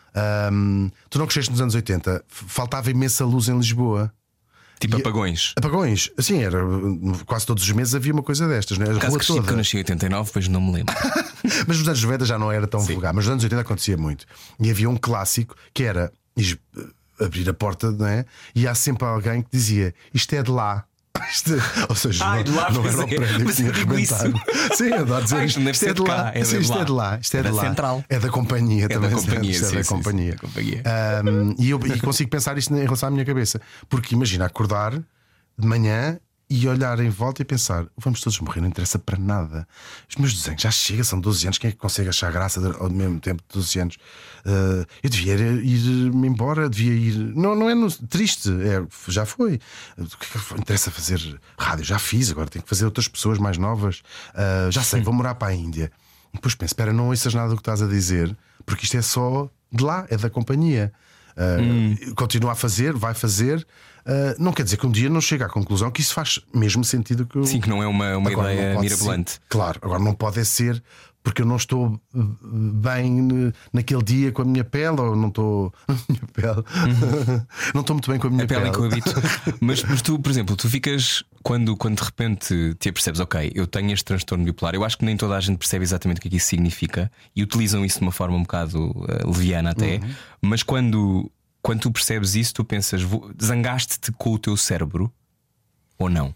Um, tu não cresceste nos anos oitenta, faltava imensa luz em Lisboa. Tipo e, apagões. Apagões, assim, era quase todos os meses havia uma coisa destas, não é? A caso rua cresci, toda. Eu nasci em oitenta e nove, depois não me lembro. Mas nos anos noventa já não era tão Sim. vulgar, mas nos anos oitenta acontecia muito. E havia um clássico que era abrir a porta, não é? E há sempre alguém que dizia: isto é de lá. Isto, ou seja, Ai, não, lá, não era o prédio que tinha arrebentado. Sim, adoro dizer Ai, isto. Isto é de lá, é Sim, isto é de lá. Isto é de lá. Central. É da companhia é também. Da companhia, isto é sim, da sim, companhia. Sim, companhia. Um, e eu e consigo pensar isto em relação à minha cabeça. Porque imagina acordar de manhã e olhar em volta e pensar: vamos todos morrer, não interessa para nada. Os meus desenhos já chega, são doze anos. Quem é que consegue achar graça ao mesmo tempo de doze anos? Uh, eu devia ir-me embora, devia ir. Não, não é no... triste, é, já foi. O que é que interessa fazer rádio? Já fiz, agora tenho que fazer outras pessoas mais novas. Uh, já sei, vou morar para a Índia. Depois penso: espera, não ouças nada do que estás a dizer, porque isto é só de lá, é da companhia. Uh, hum. Continua a fazer, vai fazer. Uh, não quer dizer que um dia não chegue à conclusão que isso faz mesmo sentido. Que eu... Sim, que não é uma, uma ideia mirabolante. Ser. Claro, agora não pode ser porque eu não estou bem naquele dia com a minha pele, ou não estou. minha pele. Uhum. Não estou muito bem com a minha a pele. pele. Em que eu habito. mas, mas tu, por exemplo, tu ficas. Quando, quando de repente te apercebes, ok, eu tenho este transtorno bipolar. Eu acho que nem toda a gente percebe exatamente o que é que isso significa e utilizam isso de uma forma um bocado uh, leviana até. Uhum. Mas quando. Quando tu percebes isso, tu pensas: zangaste-te com o teu cérebro ou não?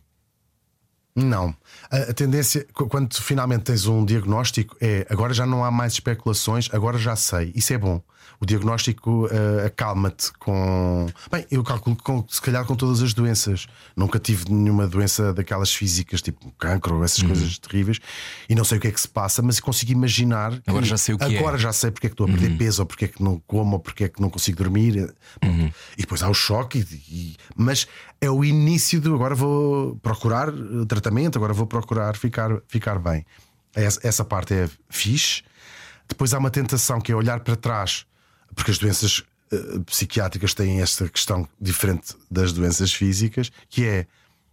Não. A, a tendência, quando tu finalmente tens um diagnóstico, é agora já não há mais especulações, agora já sei. Isso é bom. O diagnóstico uh, acalma-te com. Bem, eu calculo com, se calhar com todas as doenças. Nunca tive nenhuma doença daquelas físicas, tipo cancro ou essas uhum. coisas terríveis, e não sei o que é que se passa, mas consigo imaginar. Agora já sei o que Agora é. já sei porque é que estou a perder uhum. peso, ou porque é que não como, ou porque é que não consigo dormir. Uhum. E depois há o choque, e, e... mas é o início do agora vou procurar tratamento, agora vou procurar ficar, ficar bem. Essa, essa parte é fixe. Depois há uma tentação que é olhar para trás, porque as doenças uh, psiquiátricas têm esta questão diferente das doenças físicas, que é: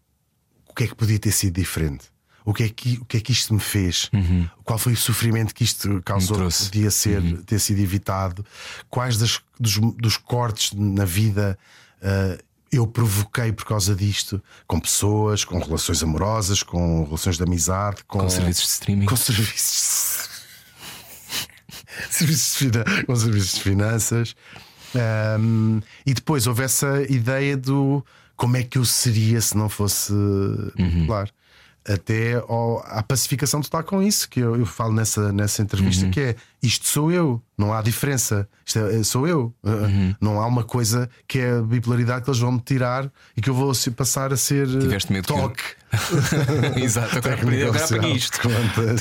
o que é que podia ter sido diferente? O que é que, o que, é que isto me fez? Uhum. Qual foi o sofrimento que isto causou? Podia ser, uhum. ter sido evitado? Quais das, dos, dos cortes na vida uh, eu provoquei por causa disto? Com pessoas, com relações amorosas, com relações de amizade, com, com serviços de streaming, com serviços serviços de finan... com serviços de finanças. Um, e depois houve essa ideia do como é que eu seria se não fosse bipolar. até ao, à pacificação total com isso, que eu, eu falo nessa, nessa entrevista, uhum. que é isto sou eu, não há diferença, isto é, sou eu, uhum. não há uma coisa que é a bipolaridade que eles vão me tirar e que eu vou passar a ser Tiveste medo toque. Que... Exato, agora apaguei isto. Tu...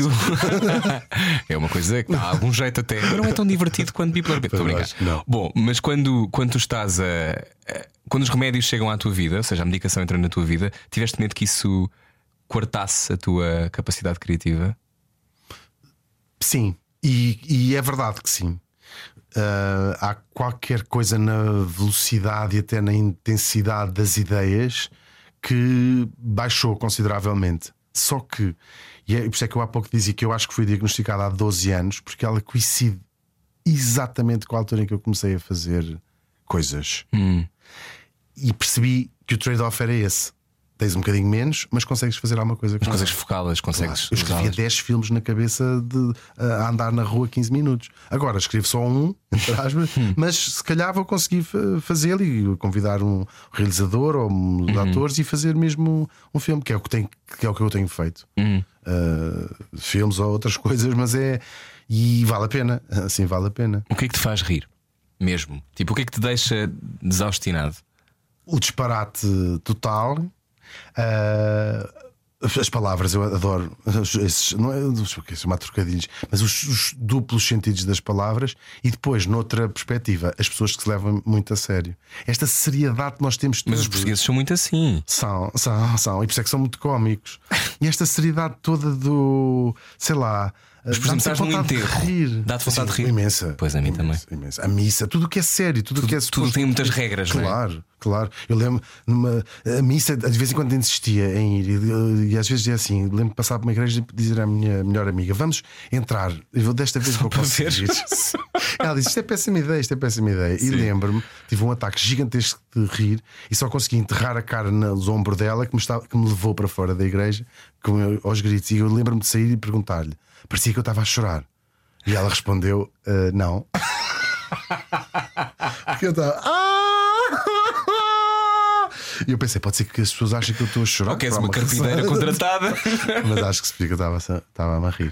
É uma coisa que dá algum jeito até, mas não é tão divertido quanto bipolar. Estou a brincar. Bom, mas quando, quando tu estás a, a. Quando os remédios chegam à tua vida, ou seja, a medicação entra na tua vida, tiveste medo que isso cortasse a tua capacidade criativa? Sim, e, e é verdade que sim. Uh, há qualquer coisa na velocidade e até na intensidade das ideias que baixou consideravelmente. Só que, e é, por isso é que eu há pouco dizia que eu acho que fui diagnosticada há doze anos, porque ela coincide exatamente com a altura em que eu comecei a fazer coisas. Hum. E percebi que o trade-off era esse. Tens um bocadinho menos, mas consegues fazer alguma coisa. Mas consegues focá-las, consegues. Claro. Eu escrevia dez filmes na cabeça de uh, a andar na rua quinze minutos. Agora escrevo só um, entre aspas, mas se calhar vou conseguir fazê-lo e convidar um realizador ou um uhum. atores e fazer mesmo um filme, que é o que, tem, que, é o que eu tenho feito. Uhum. Uh, filmes ou outras coisas, mas é. E vale a pena. Assim, vale a pena. O que é que te faz rir? Mesmo? Tipo, o que é que te deixa desaustinado? O disparate total. Uh, as palavras eu adoro esses, não é chamar trocadilhos, mas os, os duplos sentidos das palavras. E depois, noutra perspectiva, as pessoas que se levam muito a sério. Esta seriedade que nós temos. Mas os portugueses são muito assim. São, são, são. E por isso é que são muito cómicos. E esta seriedade toda do, sei lá. Mas, por exemplo, estás num enterro, dá-te vontade de rir? Imensa. Pois a mim imensa, também. Imensa. A missa, tudo o que é sério, tudo o que é suposto. Tudo tem muitas regras, claro, não é? Claro. Eu lembro numa a missa, de vez em quando insistia em ir, e, e às vezes é assim. Lembro de passar por uma igreja e dizer à minha melhor amiga: vamos entrar, eu vou desta vez vou conseguir. Ela disse: isto é péssima ideia, isto é péssima ideia. Sim. E lembro-me, tive um ataque gigantesco de rir e só consegui enterrar a cara no ombro dela, que me, estava, que me levou para fora da igreja com eu, aos gritos. E eu lembro-me de sair e perguntar-lhe: parecia que eu estava a chorar. E ela respondeu: uh, não. Porque eu estava. E eu pensei: pode ser que as pessoas achem que eu estou a chorar. Ou que és uma carpineira contratada. Mas acho que se fica, eu estava a rir.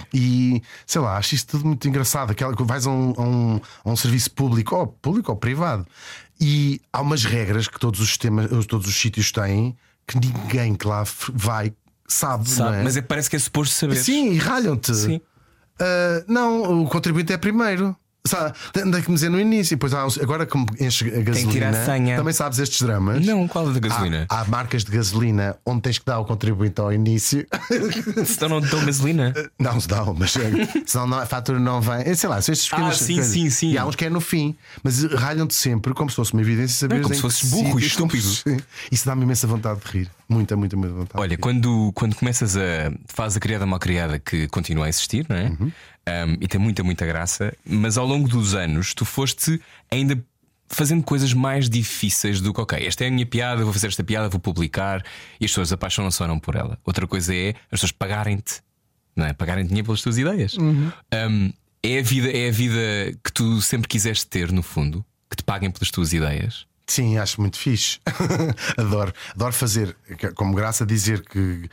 E sei lá, acho isto tudo muito engraçado. Aquela que vais a um, a, um, a um serviço público, ou público ou privado, e há umas regras que todos os sistemas, todos os sítios têm, que ninguém que lá vai sabe, sabe não é? Mas é, parece que é suposto saber. Sim, e ralham-te. Sim. Uh, não, o contribuinte é primeiro. Tem que me dizer no início. Depois há, agora como enche a gasolina, tem que tirar a senha. Também sabes estes dramas? Não, qual é da gasolina? Há, há marcas de gasolina onde tens que dar o contribuinte ao início. Senão não te dão gasolina? Não, se dão, mas senão não, a fatura não vem. Sei lá, são estes pequenos. Ah, sim, coisas. sim, sim. E há uns que é no fim, mas ralham-te sempre como se fosse uma evidência. Saber como se fosses burro e estúpido. Isso dá-me imensa vontade de rir. Muita, muita, muita vontade. Olha, quando, quando começas a. Faz a criada mal criada, que continua a existir, não é? Uhum. Um, e tem muita, muita graça. Mas ao longo dos anos tu foste ainda fazendo coisas mais difíceis do que, ok, esta é a minha piada, vou fazer esta piada, vou publicar, e as pessoas apaixonam-se ou não por ela. Outra coisa é as pessoas pagarem-te, não é? Pagarem dinheiro pelas tuas ideias. Uhum. um, é, a vida, é a vida que tu sempre quiseste ter, no fundo, que te paguem pelas tuas ideias. Sim, acho muito fixe. Adoro, adoro fazer, como graça, dizer que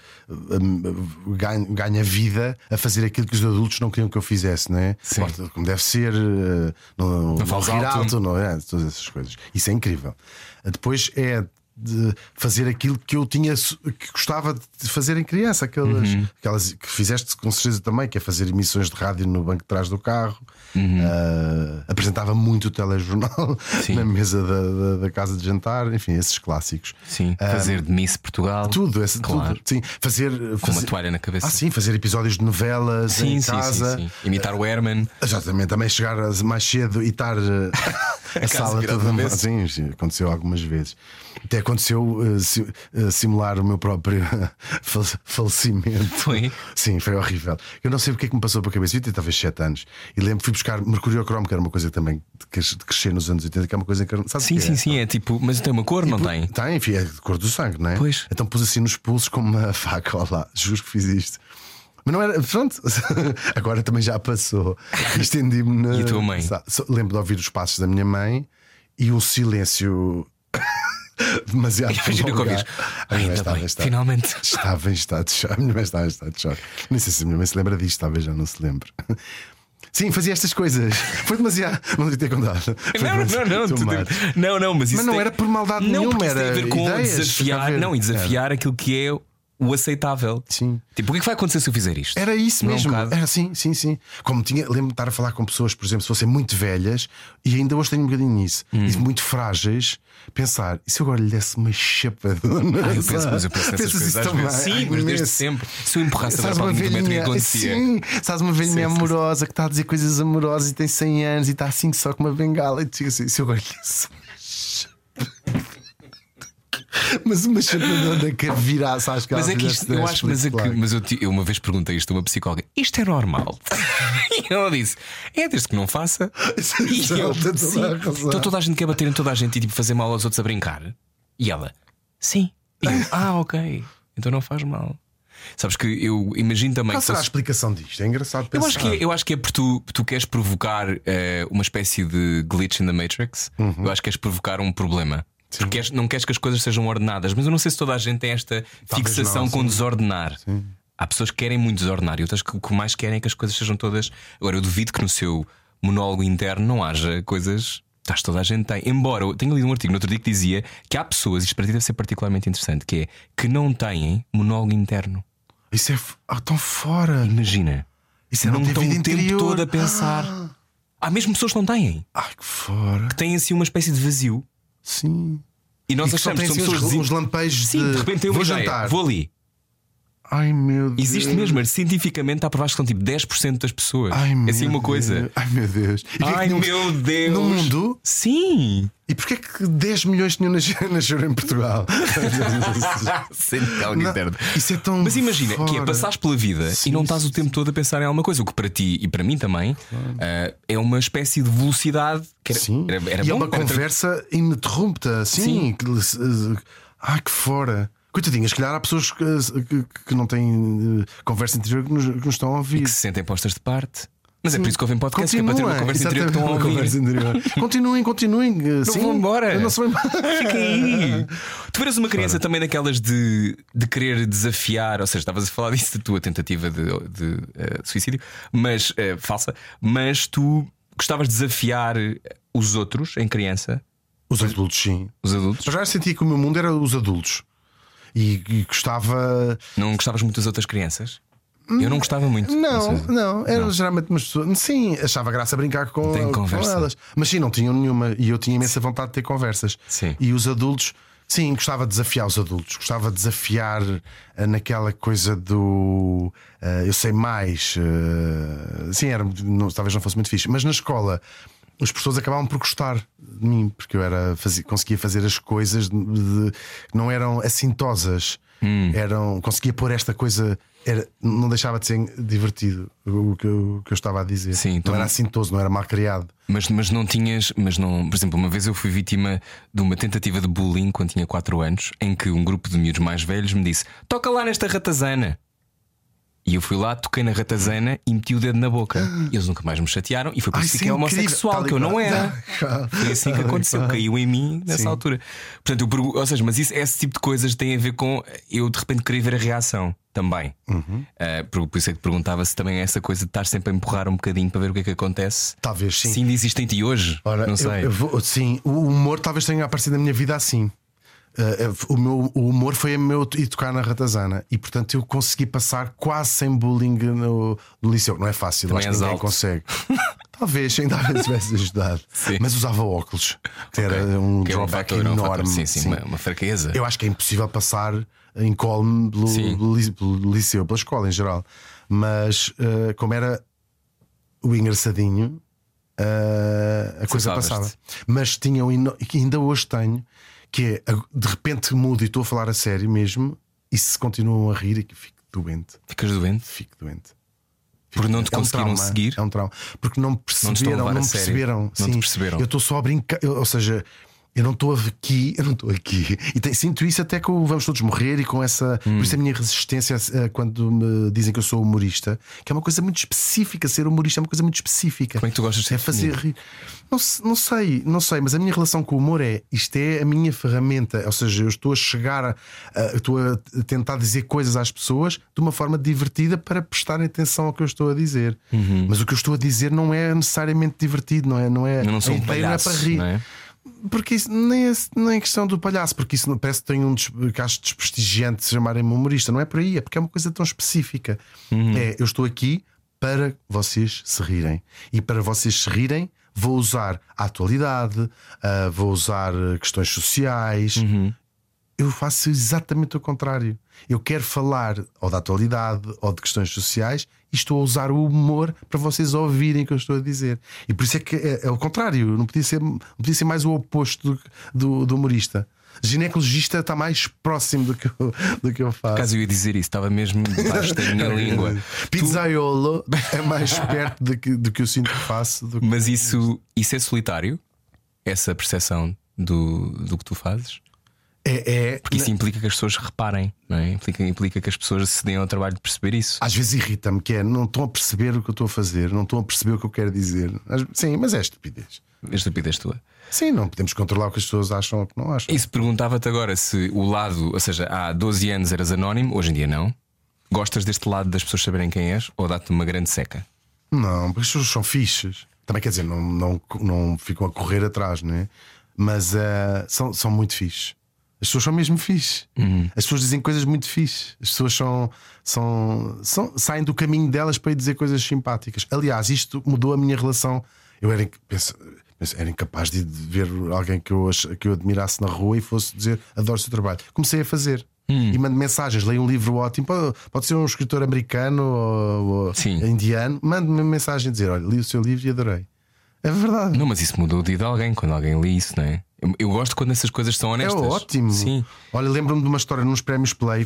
um, ganho, ganho a vida a fazer aquilo que os adultos não queriam que eu fizesse, não é? Sim. Como deve ser, uh, não, não não rir alto, alto, não é? Todas essas coisas. Isso é incrível. Depois é de fazer aquilo que eu tinha, que gostava de fazer em criança, aquelas, uhum. aquelas que fizeste com certeza também, que é fazer emissões de rádio no banco de trás do carro. Uhum. Uh, apresentava muito o telejornal na mesa da, da, da casa de jantar, enfim, esses clássicos. Sim, fazer de Miss Portugal. Tudo, esse, claro. tudo. Sim, fazer, com fazer... uma toalha na cabeça. Ah, sim, fazer episódios de novelas sim, em sim, casa. Sim, sim. Imitar o Herman. Exatamente, também chegar mais cedo e estar uh, a, a sala toda. Sim, sim, aconteceu algumas vezes. Até aconteceu uh, si, uh, simular o meu próprio falecimento. Foi? Sim, foi horrível. Eu não sei porque é que me passou para a cabeça. Eu tinha talvez sete anos e lembro que fui buscar mercuriocromo, que era uma coisa também de crescer nos anos oitenta, que é uma coisa que sabe sim, que sim, é? sim, é tipo, mas tem uma cor, tipo, não tem? Tem, enfim, é de cor do sangue, não é? Pois. Então pus assim nos pulsos com uma faca, olha lá, juro que fiz isto. Mas não era, pronto, agora também já passou. Estendi-me na. E a tua mãe? Lembro de ouvir os passos da minha mãe e um silêncio demasiado Imagina que ouvis. A minha mãe Ainda estava bem, em estado- finalmente. Estava em estado de choque. A minha mãe estava em estado de choque. Nem sei se a minha mãe se lembra disto, talvez já não se lembre. Sim, fazia estas coisas. Foi demasiado. Não devia ter contado. Foi Não, não, demasiado não, too tu- much. não, não, mas isso Mas não tem- era por maldade não, nenhuma, porque isso tem era a ver com ideias, desafiar, está a ver? não, e desafiar aquilo que é o aceitável. Sim. Tipo, o que é que vai acontecer se eu fizer isto? Era isso Não é um mesmo. bocado? Era sim, sim, sim. Como tinha, lembro-me de estar a falar com pessoas, por exemplo, se fossem muito velhas, e ainda hoje tenho um bocadinho nisso, Hum. e muito frágeis, pensar, e se eu agora lhe desse uma chapadona? Ah, eu penso, mas eu penso nessas Pensas coisas isso às também? vezes. Sim, mas desde Imenso. sempre. Se eu empurrasse agora Sabes para uma alguém do metro, o que velhinha, acontecia? sim, sabes uma velhinha Sim, sim, sim. amorosa que está a dizer coisas amorosas e tem cem anos e está assim só com uma bengala, e tu digo assim, se eu agora lhe desse uma chapadona. Mas uma chapadona que virasse, acho que Mas ela é que fizesse isto, eu dez, acho, mas, é que, claro. mas eu, ti- eu uma vez perguntei isto a uma psicóloga: isto é normal? E ela disse: é, desde que não faça. E eu, Exato, tem toda sim. a razão. Então toda a gente quer bater em toda a gente e tipo fazer mal aos outros a brincar. E ela: sim. E eu: ah, ok, então não faz mal. Sabes que eu imagino também Qual que será a fosse- explicação disto? É engraçado pensar. eu acho, que é, eu acho que é porque tu, tu queres provocar eh, uma espécie de glitch in the Matrix. Uhum. Eu acho que queres provocar um problema. Porque queres- não queres que as coisas sejam ordenadas. Mas eu não sei se toda a gente tem esta Talvez fixação não, com sim. desordenar. Há pessoas que querem muito desordenar e outras que o que mais querem é que as coisas sejam todas. Agora, eu duvido que no seu monólogo interno não haja coisas. Acho que toda a gente tem. Embora eu tenha lido um artigo no outro dia que dizia que há pessoas, isto para ti deve ser particularmente interessante, que é que não têm monólogo interno. Isso é f- ah, tão fora. Imagina. Isso é não não ter estão vida o tempo interior. todo a pensar. Há mesmo pessoas que não têm. Ai, que fora. Que têm assim uma espécie de vazio. Sim. E nós E que só achamos que tem são assim pessoas uns, desi- uns lampejos Sim, de, de repente tem uma vou ideia. jantar. Vou ali. Ai meu Deus. Existe mesmo, cientificamente está provado que são tipo dez por cento das pessoas. Ai, É meu assim uma coisa. Deus. Ai meu Deus. E porquê Ai que não- meu Deus. No mundo? Sim. E porquê que dez milhões tinham nascido, nasceram em Portugal? Sem diálogo Não, interno. isso é tão. Mas imagina que é fora. passares pela vida Sim, e não estás o sim, tempo todo a pensar em alguma coisa. O que para ti e para mim também eh, é uma espécie de velocidade que era, Sim. era, era e é bom, uma era tra- conversa ininterrupta. Sim. Sim. Que, eh, ai, que fora. Coitadinhas, se calhar há pessoas que, que, que não têm eh, conversa interior que nos, que nos estão a ouvir. que se sentem postas de parte. Mas é por isso que ouvem podcasts, que é para ter uma Continuem, conversa interior que estão a exatamente, uma ouvir. conversa interior. Continuem, continuem. Não sim, vão embora. Não se vão embora. Fiquem aí. Tu eras uma criança também daquelas de, de querer desafiar, ou seja, estavas a falar disso da tua tentativa de, de eh, suicídio, mas eh, falsa, mas tu gostavas de desafiar os outros em criança, Os adultos, sim. os adultos. Eu já sentia que o meu mundo era os adultos. E, e gostava. Não gostavas muito das outras crianças? Eu não gostava muito. Não, sei. não, eram Não. geralmente umas pessoas. Sim, achava graça brincar com, Tem com conversa. elas. Mas sim, não tinham nenhuma. E eu tinha imensa vontade de ter conversas. Sim. E os adultos, sim, gostava de desafiar os adultos. Gostava de desafiar eh, naquela coisa do eh, eu sei mais. eh, sim, era, não, talvez não fosse muito fixe. Mas na escola os professores acabavam por gostar de mim, porque eu era, fazia, conseguia fazer as coisas de, de- que não eram assintosas. Hum. Eram, conseguia pôr esta coisa, era, não deixava de ser divertido o que eu, o que eu estava a dizer. Sim, não então- era assintoso, não era mal criado. Mas, mas não tinhas, mas não, por exemplo, uma vez eu fui vítima de uma tentativa de bullying quando tinha quatro anos, em que um grupo de miúdos mais velhos me disse: toca lá nesta ratazana. E eu fui lá, toquei na ratazana e meti o dedo na boca. E eles nunca mais me chatearam. E foi por Ai, isso isso que é é incrível. homossexual, Tal e que eu não qual. era. Foi assim que Tal e aconteceu, qual. caiu em mim nessa Sim. altura. Portanto, eu pergu- ou seja, mas isso, esse tipo de coisas tem a ver com eu de repente querer ver a reação também. Uhum. Ah, por, por isso é que te perguntava se também é essa coisa de estar sempre a empurrar um bocadinho para ver o que é que acontece. Talvez sim. Se ainda existe em ti hoje. Ora, não eu- sei. eu vou- sim, o humor talvez tenha aparecido na minha vida assim. Uh, o meu o humor foi a meu ir tocar na ratazana e portanto eu consegui passar quase sem bullying no, no liceu. Não é fácil, Também acho que és ninguém alto. consegue. Talvez ainda tivesse ajudado. Sim. Mas usava óculos, que era Ok. um Que é um drawback fator, é um fator, enorme. sim, sim, Uma, uma fraqueza. Eu acho que é impossível passar incólume pelo, Sim. pelo li- pelo liceu, pela escola em geral. Mas uh, como era o engraçadinho, uh, a coisa Safavas-te. passava. Mas tinha um eno- e que ainda hoje tenho, que é de repente mudo e estou a falar a sério mesmo, e se continuam a rir, é que fico doente. Ficas doente? Fico doente. Por não te É um conseguiram trauma, seguir? É um trauma. Porque não estão a perceberam, levar não, a sério. perceberam. Não te Sim. perceberam. Eu estou só a brincar. eu- Ou seja, Eu não estou aqui, eu não estou aqui. E tem, sinto isso até com o Vamos Todos Morrer e com essa. Hum. Por isso a minha resistência uh, quando me dizem que eu sou humorista, que é uma coisa muito específica. Ser humorista é uma coisa muito específica. Como é que tu gostas de ser É fazer rir. Não, não sei, não sei, mas a minha relação com o humor é isto é a minha ferramenta. Ou seja, eu estou a chegar a, a, estou a tentar dizer coisas às pessoas de uma forma divertida para prestarem atenção ao que eu estou a dizer. Uhum. Mas o que eu estou a dizer não é necessariamente divertido, não é? Não é, eu não sou um palhaço, não é para rir. Não é? Porque isso nem é, nem é questão do palhaço, porque isso parece que tem um caso desprestigiante de chamarem-me humorista. Não é por aí, é porque é uma coisa tão específica. Uhum. É, eu estou aqui para vocês se rirem. E para vocês se rirem, vou usar a atualidade, uh, vou usar questões sociais. Uhum. Eu faço exatamente o contrário. Eu quero falar ou da atualidade ou de questões sociais e estou a usar o humor para vocês ouvirem o que eu estou a dizer. E por isso é que é, é o contrário. Não podia ser, não podia ser mais o oposto do, do, do humorista. Ginecologista está mais próximo do que eu, do que eu faço. Caso eu ia dizer isso, estava mesmo debaixo da minha língua. Pizzaiolo é mais perto do que, do que eu sinto que faço do que... Mas isso, isso é solitário? Essa percepção do, do que tu fazes? É, é, porque isso implica que as pessoas reparem, não é? Implica, implica que as pessoas se deem ao trabalho de perceber isso. Às vezes irrita-me que é, não estão a perceber o que eu estou a fazer, não estão a perceber o que eu quero dizer. Sim, mas é estupidez. É estupidez tua. Sim, não podemos controlar o que as pessoas acham ou o que não acham. Isso perguntava-te agora se o lado, ou seja, há doze anos eras anónimo, hoje em dia não. Gostas deste lado das pessoas saberem quem és ou dá-te uma grande seca? Não, porque as pessoas são fixes. Também quer dizer, não, não, não ficam a correr atrás, não é? Mas uh, são, são muito fixes. As pessoas são mesmo fixe. Uhum. As pessoas dizem coisas muito fixe. As pessoas são, são, são, saem do caminho delas para ir dizer coisas simpáticas. Aliás, isto mudou a minha relação. Eu era, penso, era incapaz de ver alguém que eu, que eu admirasse na rua e fosse dizer adoro o seu trabalho. Comecei a fazer. Hum. E mando mensagens, leio um livro ótimo. Pode, pode ser um escritor americano ou, ou indiano. Mando-me uma mensagem a dizer: olha, li o seu livro e adorei. É verdade. Não, mas isso mudou o dia de alguém quando alguém lê isso, não é? Eu, eu gosto quando essas coisas são honestas. É ótimo. Sim. Olha, lembro-me de uma história nos prémios Play.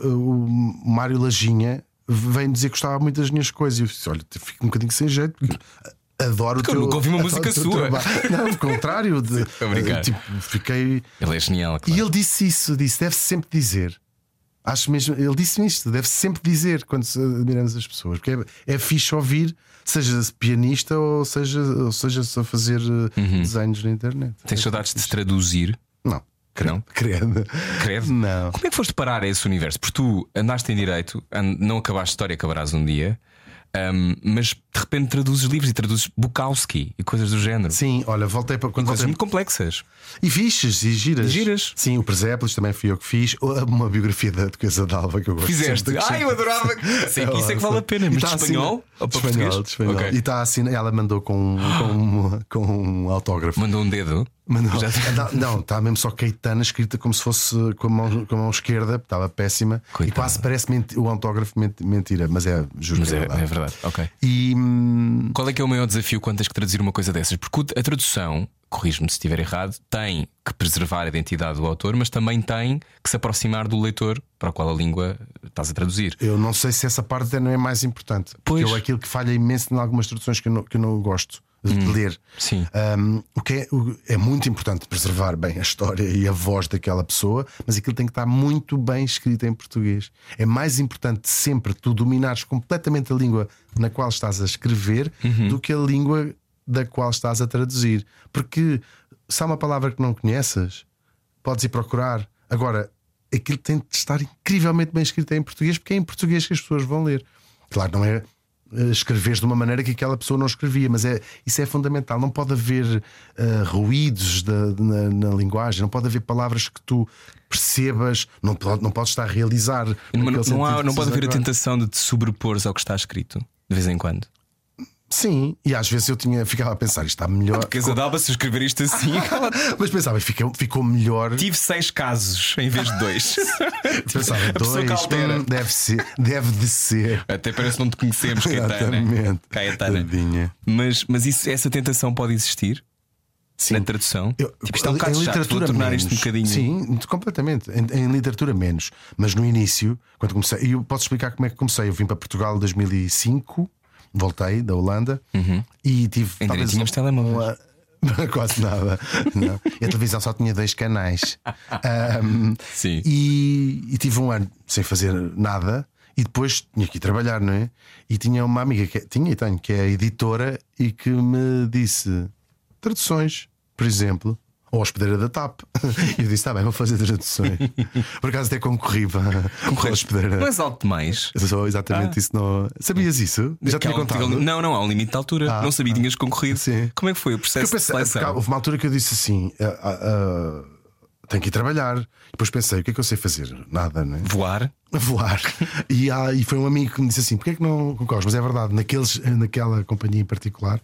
O Mário Lajinha veio dizer que gostava muito das minhas coisas. E eu disse: olha, fico um bocadinho sem jeito. Adoro porque o teu, eu nunca ouvi uma música sua. Não, ao contrário. De, Obrigado. Tipo, fiquei. Ele é genial, claro. E ele disse isso: disse, deve-se sempre dizer. Acho mesmo, ele disse-me isto: deve-se sempre dizer quando admiramos as pessoas, porque é, é fixe ouvir, seja pianista ou seja, ou seja a fazer uhum. desenhos na internet. Tens é saudades de se traduzir? Não. Não? Credo. Credo? Não. Como é que foste parar a esse universo? Porque tu andaste em direito, não acabaste a história, acabarás um dia. Um, mas de repente traduzes livros e traduzes Bukowski e coisas do género. Sim, olha, voltei para quando coisas voltei... muito complexas. E fixes e giras. E giras. Sim, o Persépolis também fui eu que fiz. Uma biografia da Duquesa d'Alva que eu gosto. Fizeste? Ai, eu adorava. Sei que isso é que vale a pena. Mas de espanhol? Ou para espanhol, de espanhol. Okay. E está assim, ela mandou com, com, com um autógrafo. Mandou um dedo? Mandou. Já... Não, está mesmo só Caetana escrita como se fosse com a mão, com a mão esquerda, estava péssima. Coitada. E quase parece menti... o autógrafo mentira, mas é, juro mas que é, é verdade. É verdade. Ok. E hum... qual é que é o maior desafio quando tens que traduzir uma coisa dessas? Porque a tradução, corrijo-me se estiver errado, tem que preservar a identidade do autor, mas também tem que se aproximar do leitor para o qual a língua estás a traduzir. Eu não sei se essa parte não é mais importante. Pois. Porque é aquilo que falha imenso em algumas traduções que eu não, que eu não gosto de hum, ler. Sim. Um, o que é, o, é muito importante preservar bem a história e a voz daquela pessoa, mas aquilo tem que estar muito bem escrito em português. É mais importante sempre tu dominares completamente a língua na qual estás a escrever uhum. do que a língua da qual estás a traduzir. Porque se há uma palavra que não conheces, podes ir procurar. Agora, aquilo tem de estar incrivelmente bem escrito em português, porque é em português que as pessoas vão ler. Claro, não é escreveres de uma maneira que aquela pessoa não escrevia, mas é, isso é fundamental. Não pode haver uh, ruídos da, na, na linguagem, não pode haver palavras que tu percebas, não pode, não pode estar a realizar. Não, não, há, não pode haver agora a tentação de te sobrepores ao que está escrito de vez em quando. Sim, e às vezes eu tinha, ficava a pensar, isto está melhor. Porque com... dava-se escrever isto assim. Mas pensava, ficou, ficou melhor. Tive seis casos em vez de dois. Pensava, dois, hum, deve ser, deve de ser. Até parece que não te conhecemos, Caetana. Caetana. Mas, mas isso, essa tentação pode existir? Sim. Na tradução? Eu, tipo, isto é um bocado em literatura chato, vou tornar menos. Isto um bocadinho. Sim, completamente. Em, em literatura menos. Mas no início, quando comecei, e eu posso explicar como é que comecei. Eu vim para Portugal em dois mil e cinco. Voltei da Holanda uhum. e tive. Ainda nem tínhamos telemóveis. Quase nada. Não. E a televisão só tinha dois canais. Um, Sim. E, e tive um ano sem fazer nada. E depois tinha que ir trabalhar, não é? E tinha uma amiga que tinha e tenho, que é editora, e que me disse traduções, por exemplo, ou hospedeira da T A P. E eu disse: tá bem, vou fazer traduções. Por acaso até concorri para a hospedeira. Não és alto demais? Eu sou exatamente Ah. isso. Não... Sabias isso? Já tinha Há um- contado? Não, não, há um limite de altura. Ah, não sabia que ah. tinhas concorrido. Sim. Como é que foi o Porque processo eu de pensei, porque seleção? houve uma altura que eu disse assim: ah, ah, ah, tenho que ir trabalhar. E depois pensei: o que é que eu sei fazer? Nada, não é? Voar? Voar. E, há, e foi um amigo que me disse assim: porquê é que não concorres? Mas é verdade, naqueles, naquela companhia em particular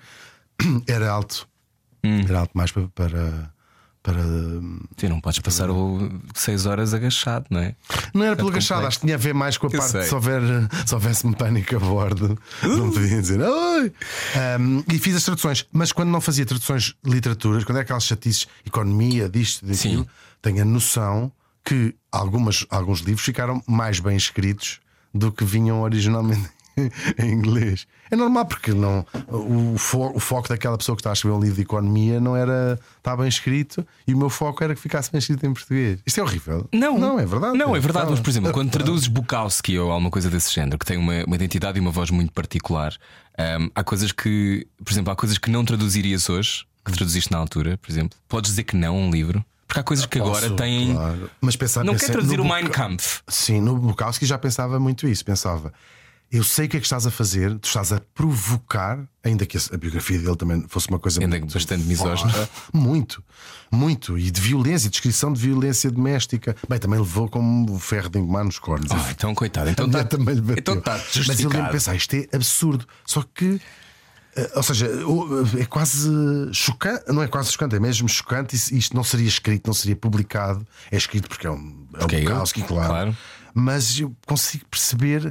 era alto. Hum. Era alto mais para. para, para... Sim, não podes passar o seis horas agachado, não é? Não era pelo complexo. agachado, acho que tinha a ver mais com a Eu parte sei. de se, houver, se houvesse mecânico a bordo. Não podia dizer Oi! Um, E fiz as traduções, mas quando não fazia traduções de literaturas, quando é aquelas chatices, economia, disto, daquilo, Sim. tenho a noção que algumas, alguns livros ficaram mais bem escritos do que vinham originalmente em inglês. É normal, porque não, o, fo, o foco daquela pessoa que está a escrever um livro de economia não era estar bem escrito, e o meu foco era que ficasse bem escrito em português. Isto é horrível. Não, não é verdade. Não, é verdade. Mas, por exemplo, quando É traduzes Bukowski ou alguma coisa desse género, que tem uma, uma identidade e uma voz muito particular, hum, há coisas que, por exemplo, há coisas que não traduzirias hoje, que traduziste na altura, por exemplo. Podes dizer que não a um livro, porque há coisas que agora Posso, têm. claro. Mas pensar, Não pensei- quer traduzir no o Buka- Mein Kampf. Sim, no Bukowski já pensava muito isso. Pensava: eu sei o que é que estás a fazer, tu estás a provocar, ainda que a biografia dele também fosse uma coisa Ainda muito bastante misógina. forte. Muito, muito. E de violência, descrição de violência doméstica. Bem, também levou como o ferro de engomar nos cornos. Ah, então, coitado. A Então mulher está também lhe bateu. então tá Mas eu lembro justificado. de pensar: isto é absurdo. Só que, eh, ou seja, o- é quase chocante. Não é quase chocante, é mesmo chocante. E isto não seria escrito, não seria publicado. É escrito porque é um, é um Porque é ele, Bukowski, claro. claro. Mas eu consigo perceber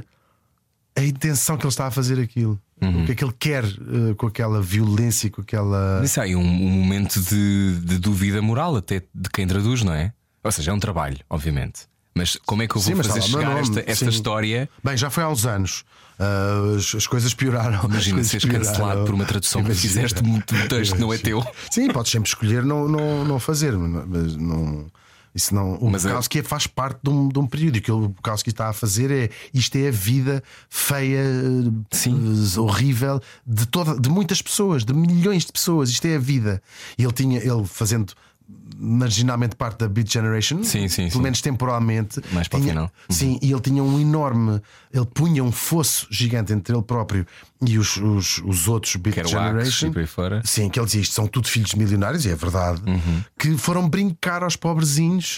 a intenção que ele está a fazer aquilo. Uhum. O que é que ele quer eh, com aquela violência, com aquela. Mas isso há aí um, um momento de, de dúvida moral até de quem traduz, não é? Ou seja, é um trabalho, obviamente. Mas como é que eu vou Sim, mas fazer está lá o meu chegar nome, esta, esta sim. história? Bem, já foi há uns anos. Ah, as, as coisas pioraram. Imagina As coisas seres pioraram. cancelado por uma tradução que Imagina. fizeste de um texto que não é teu. Sim, podes sempre escolher não, não, não fazer, mas não. Isso não, o Mas é- Bukowski faz parte de um, de um período. E o que o Bukowski está a fazer é: isto é a vida feia, Sim. eh, horrível de, toda, de muitas pessoas, de milhões de pessoas. Isto é a vida. E ele tinha, ele fazendo marginalmente parte da Beat Generation, Sim, sim, pelo sim. menos temporalmente, Mais para o tinha- final. Sim, e ele tinha um enorme, ele punha um fosso gigante entre ele próprio e os, os, os outros Beat Que era o Axe Generation. e por aí fora. Sim, que ele dizia: isto são tudo filhos de milionários, e é verdade, Uhum. que foram brincar aos pobrezinhos,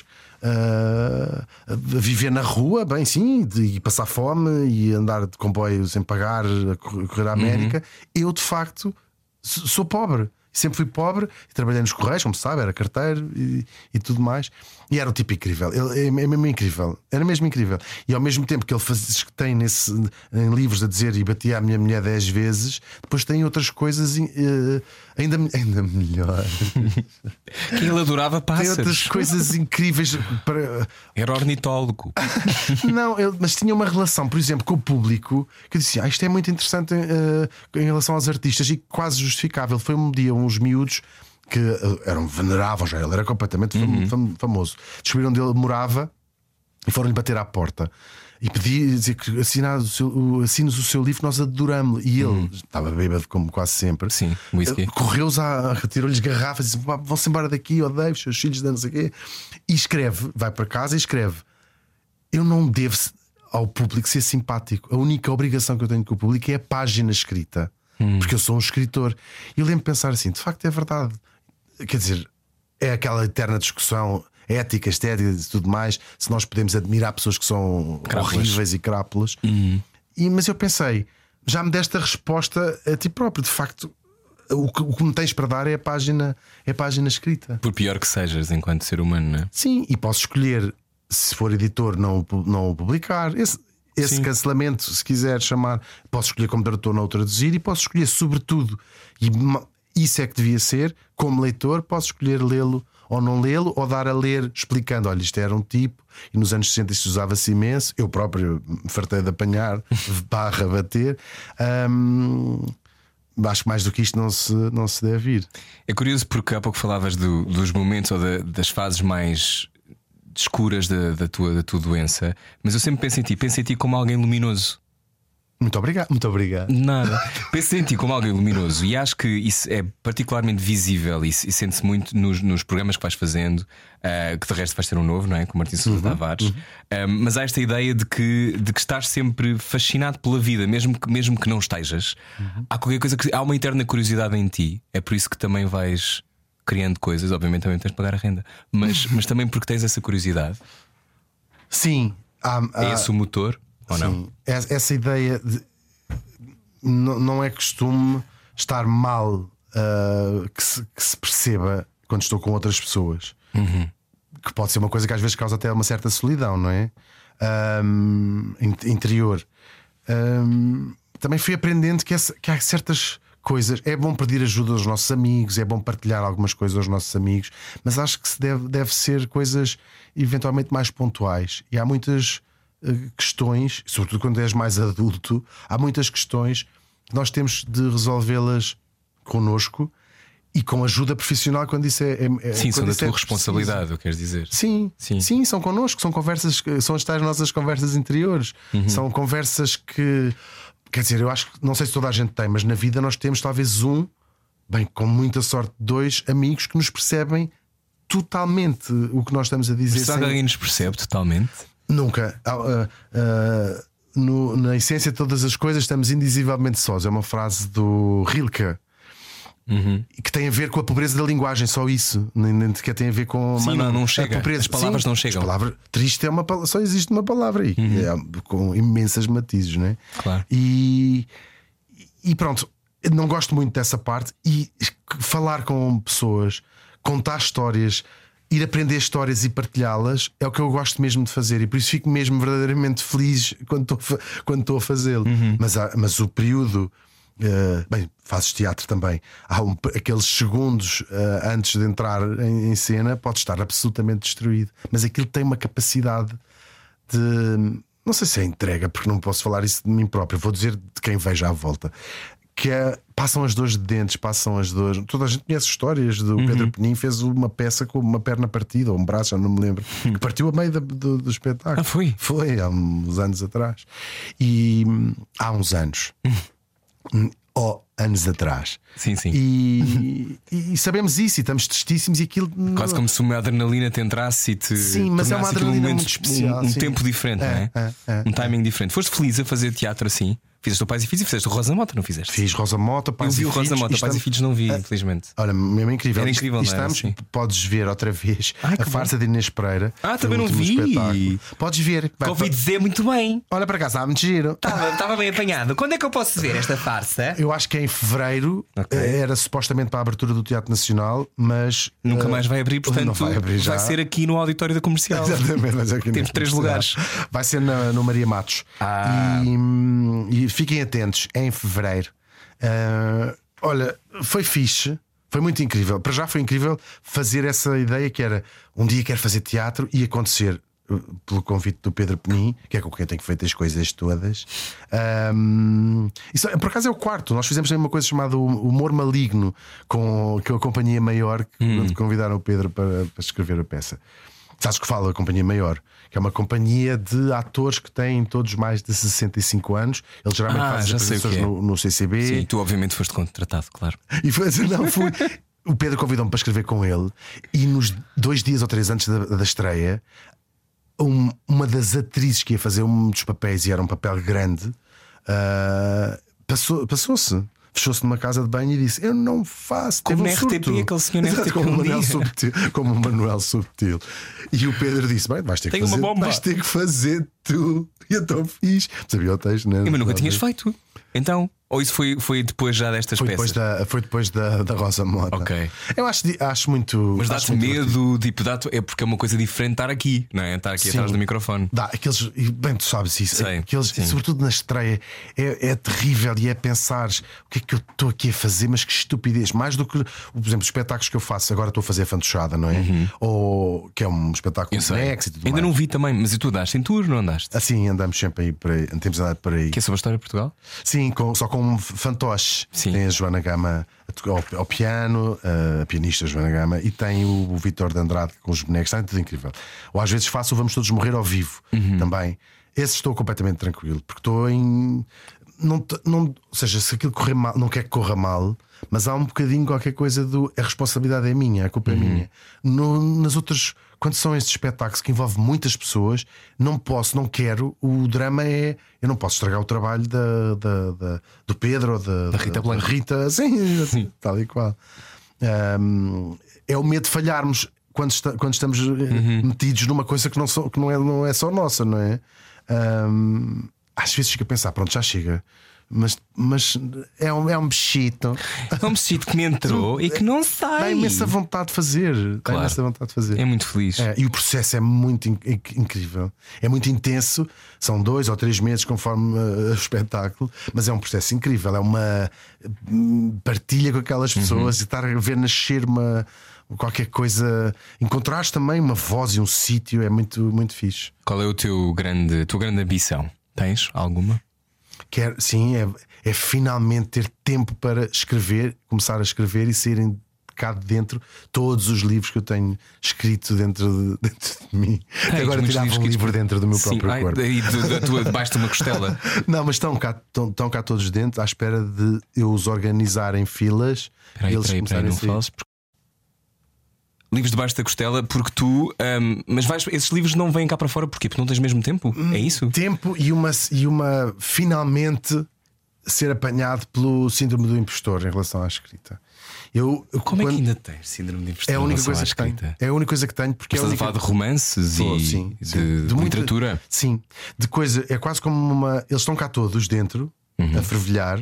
ah, a viver na rua, bem, sim, de, e passar fome e andar de comboio sem pagar, a cor- a correr à América. Eu, de facto, s- sou pobre. Sempre fui pobre e trabalhei nos Correios, como se sabe, era carteiro e, e tudo mais. E era um tipo incrível. Ele é, é mesmo incrível. Era mesmo incrível. E ao mesmo tempo que ele faz, que tem nesse, em livros a dizer: e batia a minha mulher dez vezes, depois tem outras coisas eh, ainda, ainda melhor. Que ele adorava Tem outras pássaros. coisas incríveis para. Era ornitólogo. Não, ele, mas tinha uma relação, por exemplo, com o público, que eu disse: ah, isto é muito interessante eh, em relação aos artistas, e quase justificável. Foi um dia uns miúdos que eh, eram veneravam já, ele era completamente fam- fam- famoso. Descobriram onde ele morava e foram-lhe bater à porta e pedi dizer que assinares o seu, o- assines o seu livro, nós adoramos. E ele estava bêbado, como quase sempre. Sim, whisky. Eh, Correu-os, a- retirou-lhes garrafas e disse: "Pá, vão-se embora daqui, odeio os seus filhos, de não sei o quê." E escreve, vai para casa e escreve: eu não devo ao público ser simpático. A única obrigação que eu tenho com o público é a página escrita, porque eu sou um escritor. E eu lembro de pensar assim: de facto é verdade. Quer dizer, é aquela eterna discussão ética, estética e tudo mais, se nós podemos admirar pessoas que são Crápulas. horríveis e crápulas. E, mas eu pensei: já me deste a resposta a ti próprio. De facto, o que, o que me tens para dar é a página, é a página escrita. Por pior que sejas enquanto ser humano, não é? Sim, e posso escolher, se for editor, não, o pu- não o publicar. Esse, esse Sim. cancelamento, se quiser chamar, posso escolher como tradutor não o traduzir, e posso escolher, sobretudo, e ma- isso é que devia ser, como leitor, posso escolher lê-lo ou não lê-lo, ou dar a ler explicando: olha, isto era um tipo, e nos anos sessenta isto usava-se imenso. Eu próprio me fartei de apanhar, barra bater. Ahm, acho que mais do que isto não se, não se deve ir. É curioso porque há pouco falavas do, dos momentos ou da, das fases mais escuras da, da, tua, da tua doença, mas eu sempre penso em ti, penso em ti como alguém luminoso. Muito obrigado, muito obrigado. Nada. Penso em ti como alguém luminoso e acho que isso é particularmente visível e, e sente-se muito nos, nos programas que vais fazendo, uh, que de resto vais ter um novo, não é? Com o Martim Sousa Uhum, Tavares. uhum. Uh, mas há esta ideia de que, de que estás sempre fascinado pela vida, mesmo que, mesmo que não estejas. Uhum. Há qualquer coisa que há uma interna curiosidade em ti. É por isso que também vais criando coisas. Obviamente também tens de pagar a renda, mas, mas também porque tens essa curiosidade. Sim, há, há, É esse o motor? Ou sim, não? essa ideia de, não, não é costume estar mal uh, que, se, que se perceba quando estou com outras pessoas, Uhum. que pode ser uma coisa que às vezes causa até uma certa solidão, não é? Um, interior. Um, também fui aprendendo que, essa, que há certas coisas. É bom pedir ajuda aos nossos amigos, é bom partilhar algumas coisas aos nossos amigos, mas acho que se deve, deve ser coisas eventualmente mais pontuais. E há muitas questões, sobretudo quando és mais adulto, há muitas questões que nós temos de resolvê-las connosco e com ajuda profissional quando isso é, é Sim, são da isso tua é responsabilidade, preciso. eu quero dizer. Sim, Sim. sim, são connosco, são conversas, são as tais nossas conversas interiores. Uhum. São conversas que, quer dizer, eu acho que não sei se toda a gente tem, mas na vida nós temos talvez um, bem, com muita sorte, dois amigos que nos percebem totalmente o que nós estamos a dizer. Será que sem... alguém nos percebe totalmente? Nunca. Uh, uh, no, na essência de todas as coisas estamos indizivelmente sós. É uma frase do Rilke. Uhum. Que tem a ver com a pobreza da linguagem, só isso. Nem sequer tem a ver com. Sim, não, não a chega. pobreza. As palavras Sim, não chegam. As palavras, triste é uma palavra, só existe uma palavra aí, Uhum. é, com imensas matizes, não é? Claro. E, e pronto, não gosto muito dessa parte. E falar com pessoas, contar histórias, ir aprender histórias e partilhá-las é o que eu gosto mesmo de fazer. E por isso fico mesmo verdadeiramente feliz quando estou, quando estou a fazê-lo. Uhum. Mas, há, mas o período. Uh, bem, fazes teatro também. Há um, aqueles segundos uh, antes de entrar em, em cena, pode estar absolutamente destruído. Mas aquilo tem uma capacidade de. Não sei se é entrega, porque não posso falar isso de mim próprio. Vou dizer de quem veja à volta. Que é, passam as dores de dentes, passam as dores. Toda a gente conhece histórias do Uhum. Pedro Penin. Fez uma peça com uma perna partida, ou um braço, já não me lembro, que partiu a meio do, do, do espetáculo. Ah, foi? Foi há uns anos atrás. E há uns anos. Ou anos atrás. Sim, sim. E, e, e sabemos isso e estamos tristíssimos. E aquilo Quase como se uma adrenalina te entrasse e te. Sim, mas é uma tornasse aquilo um adrenalina momento, muito especial, Um, um sim. tempo diferente, É, não é? é, é, um timing diferente. Foste feliz a fazer teatro assim? Fizeste o Pais e Filhos e fizeste o Rosa Mota, não fizeste? Fiz Rosa Mota, Eu Pais vi e o Rosa Filhos, Mota, e Pais e estamos- Filhos não vi, infelizmente. Olha, mesmo incrível. Era Isto- incrível, isto não era? estamos, Sim. podes ver outra vez Ai, que a bom. farsa de Inês Pereira. Ah, Foi também o não último vi. espetáculo. Podes ver. Vai, Ouvi dizer muito bem. Olha para cá, está muito giro. Estava bem apanhado. Quando é que eu posso ver esta farsa? Eu acho que é em fevereiro. Ok. eh, Era supostamente para a abertura do Teatro Nacional, mas Nunca eh, mais vai abrir, portanto não vai abrir já. ser aqui no auditório da Comercial. Exatamente, mas aqui Temos na três Comercial. lugares. Vai ser na, no Maria Matos. Ah. E, hum, e fiquem atentos, é em fevereiro. Ah, olha, foi fixe, foi muito incrível. Para já foi incrível fazer essa ideia que era um dia quero fazer teatro e acontecer uh, pelo convite do Pedro Penin, que é com quem eu tenho feito as coisas todas. Um, isso, por acaso é o quarto. Nós fizemos também uma coisa chamada Humor Maligno com, com a Companhia Maior, que Hum. convidaram o Pedro para, para escrever a peça. Sabes que fala a Companhia Maior, que é uma companhia de atores que têm todos mais de sessenta e cinco anos. Eles geralmente Ah, fazem já as sei o que apresentações é. no, no C C B. Sim, tu obviamente foste contratado, claro. E foi assim, não fui. O Pedro convidou-me para escrever com ele. E nos dois dias ou três antes da, da estreia, um- uma das atrizes que ia fazer um dos papéis, e era um papel grande, ah, passou- passou-se. Fechou-se numa casa de banho e disse: eu não faço. Como Teve na um R T P, surto. aquele senhor na Exato, R T P como o um Manuel dia. Subtil, como o Manuel Subtil. E o Pedro disse: bem, vais ter que Tenho uma fazer, bomba. vais ter que fazer tu. E então fiz. Sabia o texto, né? Mas nunca Não, tinhas não. feito. Então, ou isso foi, foi depois já destas Foi peças? depois, da, foi depois da, da Rosa Mota. Ok. Eu acho, acho muito. Mas acho dá-te muito divertido. medo, tipo, dá-te, é porque é uma coisa diferente estar aqui, não é? Estar aqui Sim. atrás do microfone. Dá, aqueles, e bem, tu sabes isso, Sei, aqueles, sim. sobretudo na estreia, é, é terrível e é pensares o que é que eu estou aqui a fazer, mas que estupidez. Mais do que, por exemplo, os espetáculos que eu faço, agora estou a fazer a Fantochada, não é? Ou que é um espetáculo Eu com sei. bonecos e tudo Ainda mais. não vi também, mas e tu andaste em tour, não andaste? Assim andamos sempre aí por aí, temos andado por aí. Que é sobre a história de Portugal? Sim, com, só com com fantoches. Sim. Tem a Joana Gama ao, ao piano, a pianista Joana Gama, e tem o, o Vítor de Andrade com os bonecos. Está tudo incrível. Ou às vezes faço o Vamos Todos Morrer ao vivo Uhum. também. Esse estou completamente tranquilo, porque estou em. Não, não, ou seja, se aquilo correr mal, não quer que corra mal, mas há um bocadinho qualquer coisa do a responsabilidade é minha, a culpa Uhum. é minha. No, nas outras, quando são estes espetáculos que envolvem muitas pessoas, não posso, não quero. O drama é. Eu não posso estragar o trabalho da, da, da- do Pedro ou da, Da Rita Blanco. Rita, sim, Sim. tal e qual. Um, é o medo de falharmos quando, esta- quando estamos Uhum. eh, metidos numa coisa que, não, só, que não, é, não é só nossa, não é? Um, às vezes fica a pensar, pronto, já chega. Mas, mas é, um, é um bichito. É um vestido que me entrou e que não Dá sai. imensa vontade de fazer. Dá Claro. imensa vontade de fazer. É muito feliz. É, e o processo é muito in- in- incrível. É muito intenso. São dois ou três meses conforme uh, o espetáculo. Mas é um processo incrível. É uma hum, partilha com aquelas pessoas e estar a ver nascer uma qualquer coisa. Encontrares também uma voz e um sítio. É muito, muito fixe. Qual é o teu grande, tua grande ambição? Tens alguma? Quer, sim, é, é finalmente ter tempo para escrever, começar a escrever e saírem cá de dentro todos os livros que eu tenho escrito dentro de, dentro de mim. Até agora muitos tirava livros um que- livro dentro do meu Sim, próprio ai, corpo. daí do- da tua, debaixo de uma costela. Não, mas estão cá, estão, estão cá todos dentro à espera de eu os organizar em filas. Peraí, e eles peraí, peraí, começarem não a sair. fales. porque- Livros debaixo da costela, porque tu. hum, mas vais, esses livros não vêm cá para fora porquê? Porque não tens mesmo tempo? É isso? Tempo e uma, e uma finalmente ser apanhado pelo síndrome do impostor em relação à escrita. Eu, eu- Como é que quando- ainda tens síndrome de impostor é a em única relação coisa à que tenho. escrita? É a única coisa que tenho porque é a Estás a única... falar de romances Tô, e sim, de, sim. de muita- literatura? Sim, de coisa. É quase como uma. Eles estão cá todos dentro, Uhum. a fervilhar.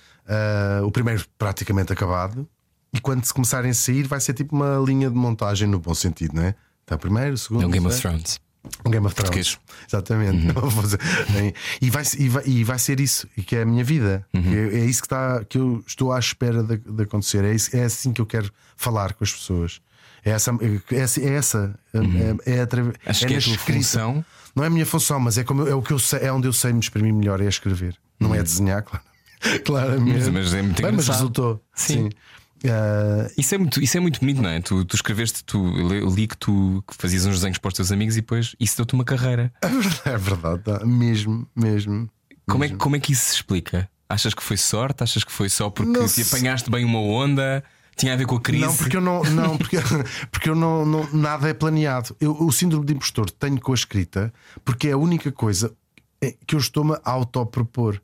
Ah, o primeiro praticamente acabado. E quando se começarem a sair, vai ser tipo uma linha de montagem no bom sentido, não é? Está o primeiro, o segundo. É um Game of terceiro. Thrones. Um Game of Thrones. Português. Exatamente. Vou fazer- Bem, e, vai, e, vai, e vai ser isso, e que é a minha vida. É, é isso que, está, que eu estou à espera de, de acontecer. É, isso- é assim que eu quero falar com as pessoas. É essa, é, essa- é, essa, é, é, atra- Acho é que é na a tua escrita. função. Não é a minha função, mas é, como eu- é o que eu sei, é onde eu sei me exprimir melhor, é escrever. Não é desenhar, claro. Claramente. Mas- mas é muito Bem, mas engraçado. resultou. Sim. Ah, Isso é, muito, isso é muito bonito, não é? Tu, tu escreveste, tu, eu li que tu que fazias uns desenhos para os teus amigos e depois isso deu-te uma carreira. é verdade, é verdade, tá? mesmo, mesmo. Como é, que- como é que isso se explica? Achas que foi sorte? Achas que foi só porque Não te sei. apanhaste bem uma onda? Tinha a ver com a crise? Não, porque eu não, não porque, porque eu não, não nada é planeado. Eu, o síndrome de impostor tenho com a escrita, porque é a única coisa que eu estou-me a autopropor.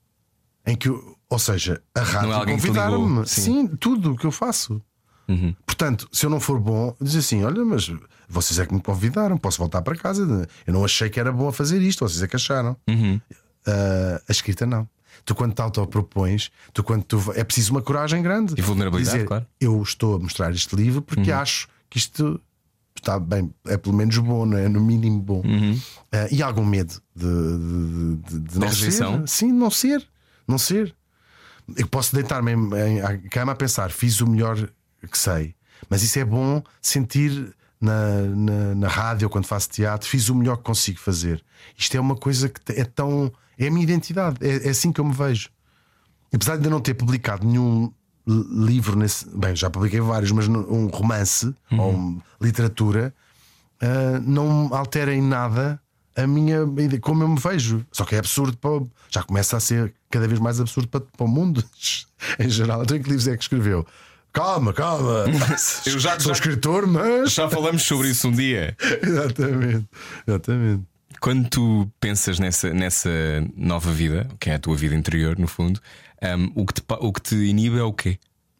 Em que eu, ou seja, a Não é rádio alguém que te ligou, convidaram-me. sim. Sim, tudo o que eu faço. Uhum. Portanto, se eu não for bom, diz assim: olha, mas vocês é que me convidaram, posso voltar para casa. Eu não achei que era bom a fazer isto, vocês é que acharam. Uhum. Ah, a escrita não. Tu, quando te autopropões, tu, quando tu, é preciso uma coragem grande E vulnerabilidade, dizer, claro. eu estou a mostrar este livro porque acho que isto está bem, é pelo menos bom, não é? No mínimo bom. Ah, e algum medo de, de, de, de não rejeição? ser. Sim, não ser. Não ser. Eu posso deitar-me em- em- à cama a pensar, fiz o melhor que sei, mas isso é bom sentir na, na, na rádio ou quando faço teatro, fiz o melhor que consigo fazer. Isto é uma coisa que é tão. É a minha identidade, é, é assim que eu me vejo. Apesar de ainda não ter publicado nenhum li- livro nesse. Bem, já publiquei vários, mas no- um romance ou uma literatura ah, não altera em nada a minha ide- como eu me vejo. Só que é absurdo para o- já começa a ser cada vez mais absurdo para, para o mundo em geral. Então, em que livros é que escreveu? Calma, calma. Eu já- sou já- escritor, mas. Já falamos sobre isso um dia. Exatamente, exatamente. Quando tu pensas nessa, nessa nova vida, que é a tua vida interior, no fundo, hum, o, que te, pa- o que te inibe é o quê?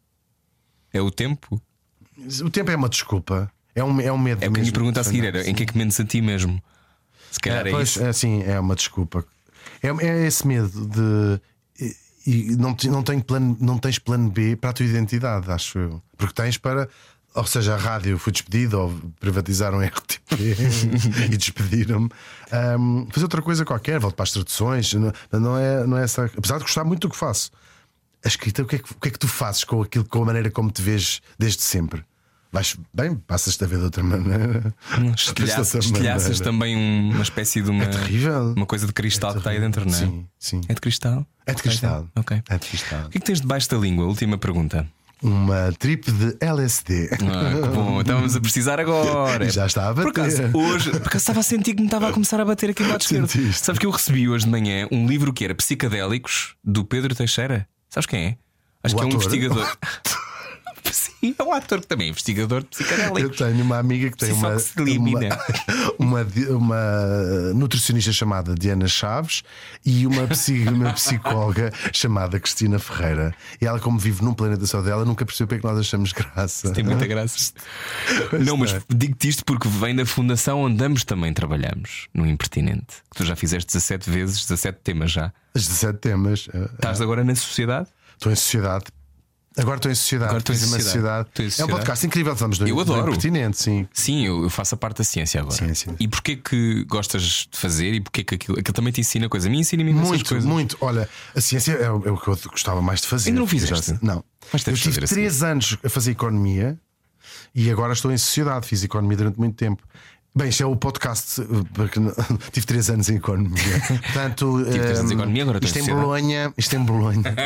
É o tempo? O tempo é uma desculpa. É um, é um medo. É o que a minha mesmo. pergunta a seguir era: em que é que mentes a ti mesmo? Se calhar É, é, pois, isso. é assim, é uma desculpa. É, é esse medo de. E, e não, te- não, tenho plano, não tens plano B para a tua identidade, acho eu. Porque tens para. Ou seja, a rádio foi despedida ou privatizaram a R T P e despediram-me. Ahm, fazer outra coisa qualquer, volto para as traduções. Não, não, é, não é essa. Apesar de gostar muito do que faço. A escrita, o que é que, o que, é que tu fazes com aquilo, com a maneira como te vês desde sempre? Vais bem, passas-te a ver de outra maneira. Estilhaças, estilhaças também um- uma espécie de uma, É terrível. uma coisa de cristal que está aí dentro, não é? Sim, sim. É de cristal? É de cristal. Ok. É de cristal. O que é que tens debaixo da língua? Última pergunta. Uma trip de L S D. Ah, que bom, então vamos a precisar agora. Já está a bater. Por acaso, hoje, por acaso estava a sentir que me estava a começar a bater aqui do lado esquerdo. Sentiste? Sabes que eu recebi hoje de manhã um livro que era Psicadélicos, do Pedro Teixeira. Sabes quem é? Acho O que é um ator? investigador. Sim, é um ator que também é investigador de Eu psicadélicos. tenho uma amiga que tem Sim, só uma, que se elimina. uma, uma, di- uma nutricionista chamada Diana Chaves e uma, psi- uma psicóloga chamada Cristina Ferreira. E ela, como vive num planeta só dela, nunca percebeu porque é que nós achamos graça. Tem muita graça. Não, mas digo-te isto porque vem da fundação onde ambos também trabalhamos, no Impertinente. Que tu já fizeste dezassete vezes, dezassete temas já. As dezessete temas. eh, Estás agora na sociedade? Estou em sociedade. Agora estou em sociedade. Agora estou em Fiz uma sociedade. Estou em É um sociedade. podcast incrível. Estamos do, Eu adoro. do Impertinente, sim. Sim, eu, eu faço a parte da ciência agora. Ciência. E porquê que gostas de fazer e porquê que aquilo, aquilo também te ensina coisas? A mim ensina-me imensas Muito, coisas. muito. Olha, a ciência é o, é o que eu gostava mais de fazer. Ainda não Já fizeste? sei. Não. Mas Eu deves tive fazer assim. três anos a fazer economia e agora estou em sociedade. Fiz economia durante muito tempo. Bem, isto é o podcast. eh, porque não- tive três anos em economia. Portanto, Tive três anos em eh, economia, agora estou isto em em sociedade. Bolonha. Isto em Bolonha.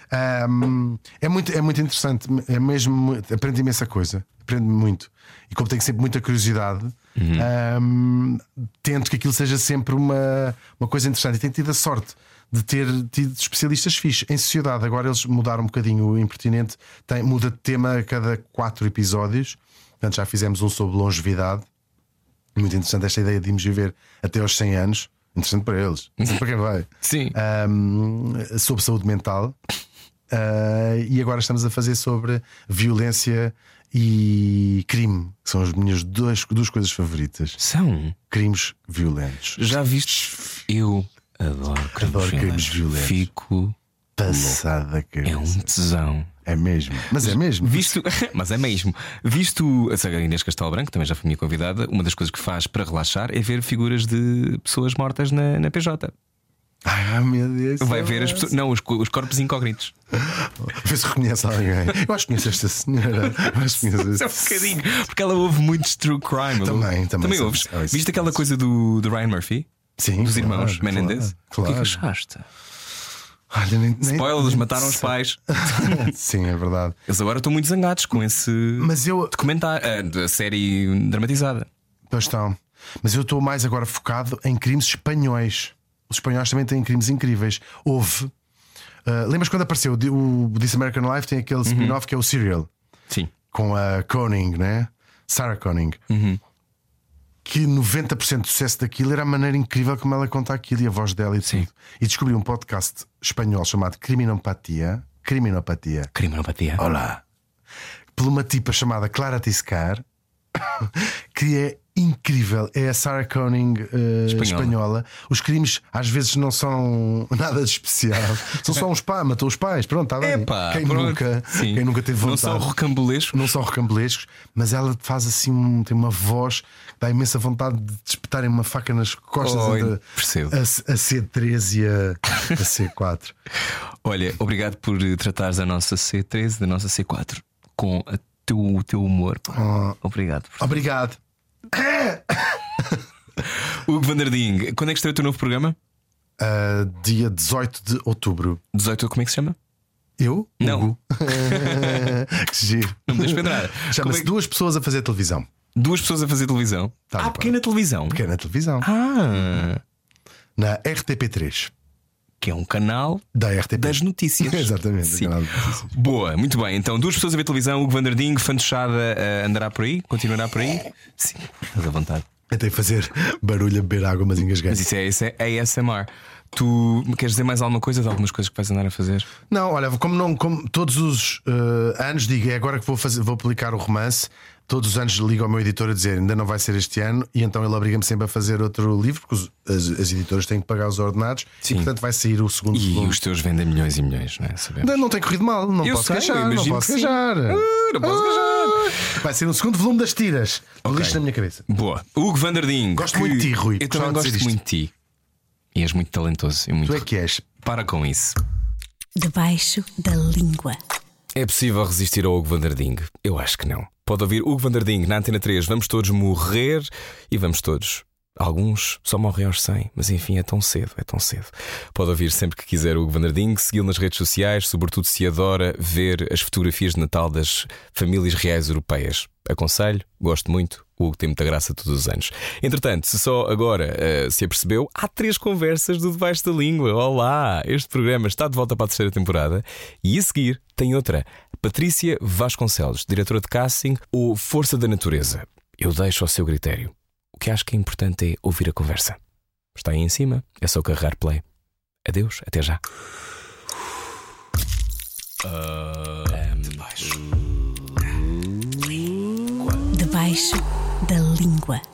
Ahm, é, muito, é muito interessante. É mesmo. muito- Aprendo imensa coisa. Aprendo muito. E como tenho sempre muita curiosidade, Uhum. ahm, tento que aquilo seja sempre uma, uma coisa interessante. E tenho tido a sorte de ter tido especialistas fixes em sociedade. Agora eles mudaram um bocadinho o Impertinente. Tem, muda de tema a cada quatro episódios. Portanto, já fizemos um sobre longevidade. Muito interessante esta ideia de irmos viver até aos cem anos. Interessante para eles. Interessante para quem vai. Sim. Ahm, sobre saúde mental. Ah, e agora estamos a fazer sobre violência e crime, que são as minhas duas, duas coisas favoritas. São. Crimes violentos. Já viste? Eu adoro crimes, Adoro crimes violentos. violentos. Fico. Passada a É cabeça. um tesão. É mesmo. Mas é mesmo. Visto, mas é mesmo. Visto a Saga Inês Castelo Branco, também já foi minha convidada. Uma das coisas que faz para relaxar é ver figuras de pessoas mortas na, na P J. Ai, meu Deus. Vai ver as pessoas. Não, os, co- os corpos incógnitos. Vê se reconhece alguém. Eu acho que conheço esta senhora. Eu acho que conheço É um bocadinho. Porque ela ouve muitos true crime. Também, também Também sou- ouves. sou- Viste aquela coisa do, do Ryan Murphy? Sim, Dos claro, irmãos claro, Menendez? claro. O que é que achaste? Olha, nem, nem... Spoiler, eles mataram os pais. Sim, é verdade. Eles agora estão muito zangados com esse Mas eu. documentário, ah, a série dramatizada. Pois estão. Mas eu estou mais agora focado em crimes espanhóis. Os espanhóis também têm crimes incríveis. Houve. Uh, lembras quando apareceu o o This American Life? Tem aquele spin-off que é o Serial, Sim. com a Koenig, né? Sarah Koenig. Que noventa por cento do sucesso daquilo era a maneira incrível como ela conta aquilo e a voz dela e Sim. tudo. E descobri um podcast espanhol chamado Criminopatia. Criminopatia. Criminopatia. Olá. Por uma tipa chamada Clara Tiscar, que é incrível. É a Sarah Koenig eh, Espanhola. espanhola. Os crimes às vezes não são nada de especial. São só uns pais, matou os pais. Pronto, está bem. Epá, quem, pronto. nunca, Sim. quem nunca teve Não vontade. são rocambolescos. Não são rocambolescos, mas ela faz assim, um- tem uma voz que dá imensa vontade de espetarem uma faca nas costas Oh, entre percebo. a, a C treze e a, a C quatro. Olha, obrigado por tratares a nossa C treze, da nossa C quatro, com a teu, o teu humor. Oh. Obrigado. por- Obrigado. Hugo Vanderding, quando é que estreia o teu novo programa? Uh, dia dezoito de outubro. dezoito, como é que se chama? Eu? Não. Hugo. Que giro. Não me deixes pendrar. Como Chama-se é que- Duas Pessoas a Fazer Televisão. Duas pessoas a fazer televisão. Tá ah, bem, pequena televisão. Pequena televisão. Ah, Na R T P três. que é um canal Da R T P. das notícias. Exatamente. do Sim. canal de notícias. Boa, muito bem. Então, duas pessoas a ver televisão. Hugo Vanderding, fantochada, uh, andará por aí? Continuará por aí? Sim, estás à vontade. Tentei fazer barulho a beber água, mas engasguei. Mas isso é, isso é A S M R. Tu me queres dizer mais alguma coisa de algumas coisas que vais andar a fazer? Não, olha, como, não, como todos os eh, anos digo, é agora que vou, fazer, vou publicar o romance. Todos os anos ligo ao meu editor a dizer ainda não vai ser este ano, e então ele obriga-me sempre a fazer outro livro, porque os- as, as editoras têm que pagar os ordenados. Sim. E portanto vai sair o segundo E volume. os teus vendem milhões e milhões, não é? Sabemos. Não, não tem corrido mal, não Eu posso sei, queixar, eu não imagino posso que sim. queixar. não posso Ah, Vai ser um segundo volume das tiras. Ok. Lixo na minha cabeça. Boa. Hugo Vanderding. Gosto que- muito de ti, Rui. Eu Gostava também de gosto dizer isto. muito de ti. E és muito talentoso. E muito... Tu é que és. Para com isso. Debaixo da língua. É possível resistir ao Hugo Vanderding? Eu acho que não. Pode ouvir Hugo Van der Ding na Antena três. Vamos todos morrer e vamos todos. Alguns só morrem aos cem, mas enfim, é tão cedo, é tão cedo. Pode ouvir sempre que quiser o Hugo Van der Ding, segui-lo nas redes sociais, sobretudo se adora ver as fotografias de Natal das famílias reais europeias. Aconselho, gosto muito, o Hugo tem muita graça todos os anos. Entretanto, se só agora uh, se apercebeu, há três conversas do Debaixo da Língua. Olá! Este programa está de volta para a terceira temporada e a seguir tem outra. Patrícia Vasconcelos, diretora de casting, ou Força da Natureza. Eu deixo ao seu critério. O que acho que é importante é ouvir a conversa. Está aí em cima, é só carregar play. Adeus, até já. Uh, debaixo. Debaixo da Língua.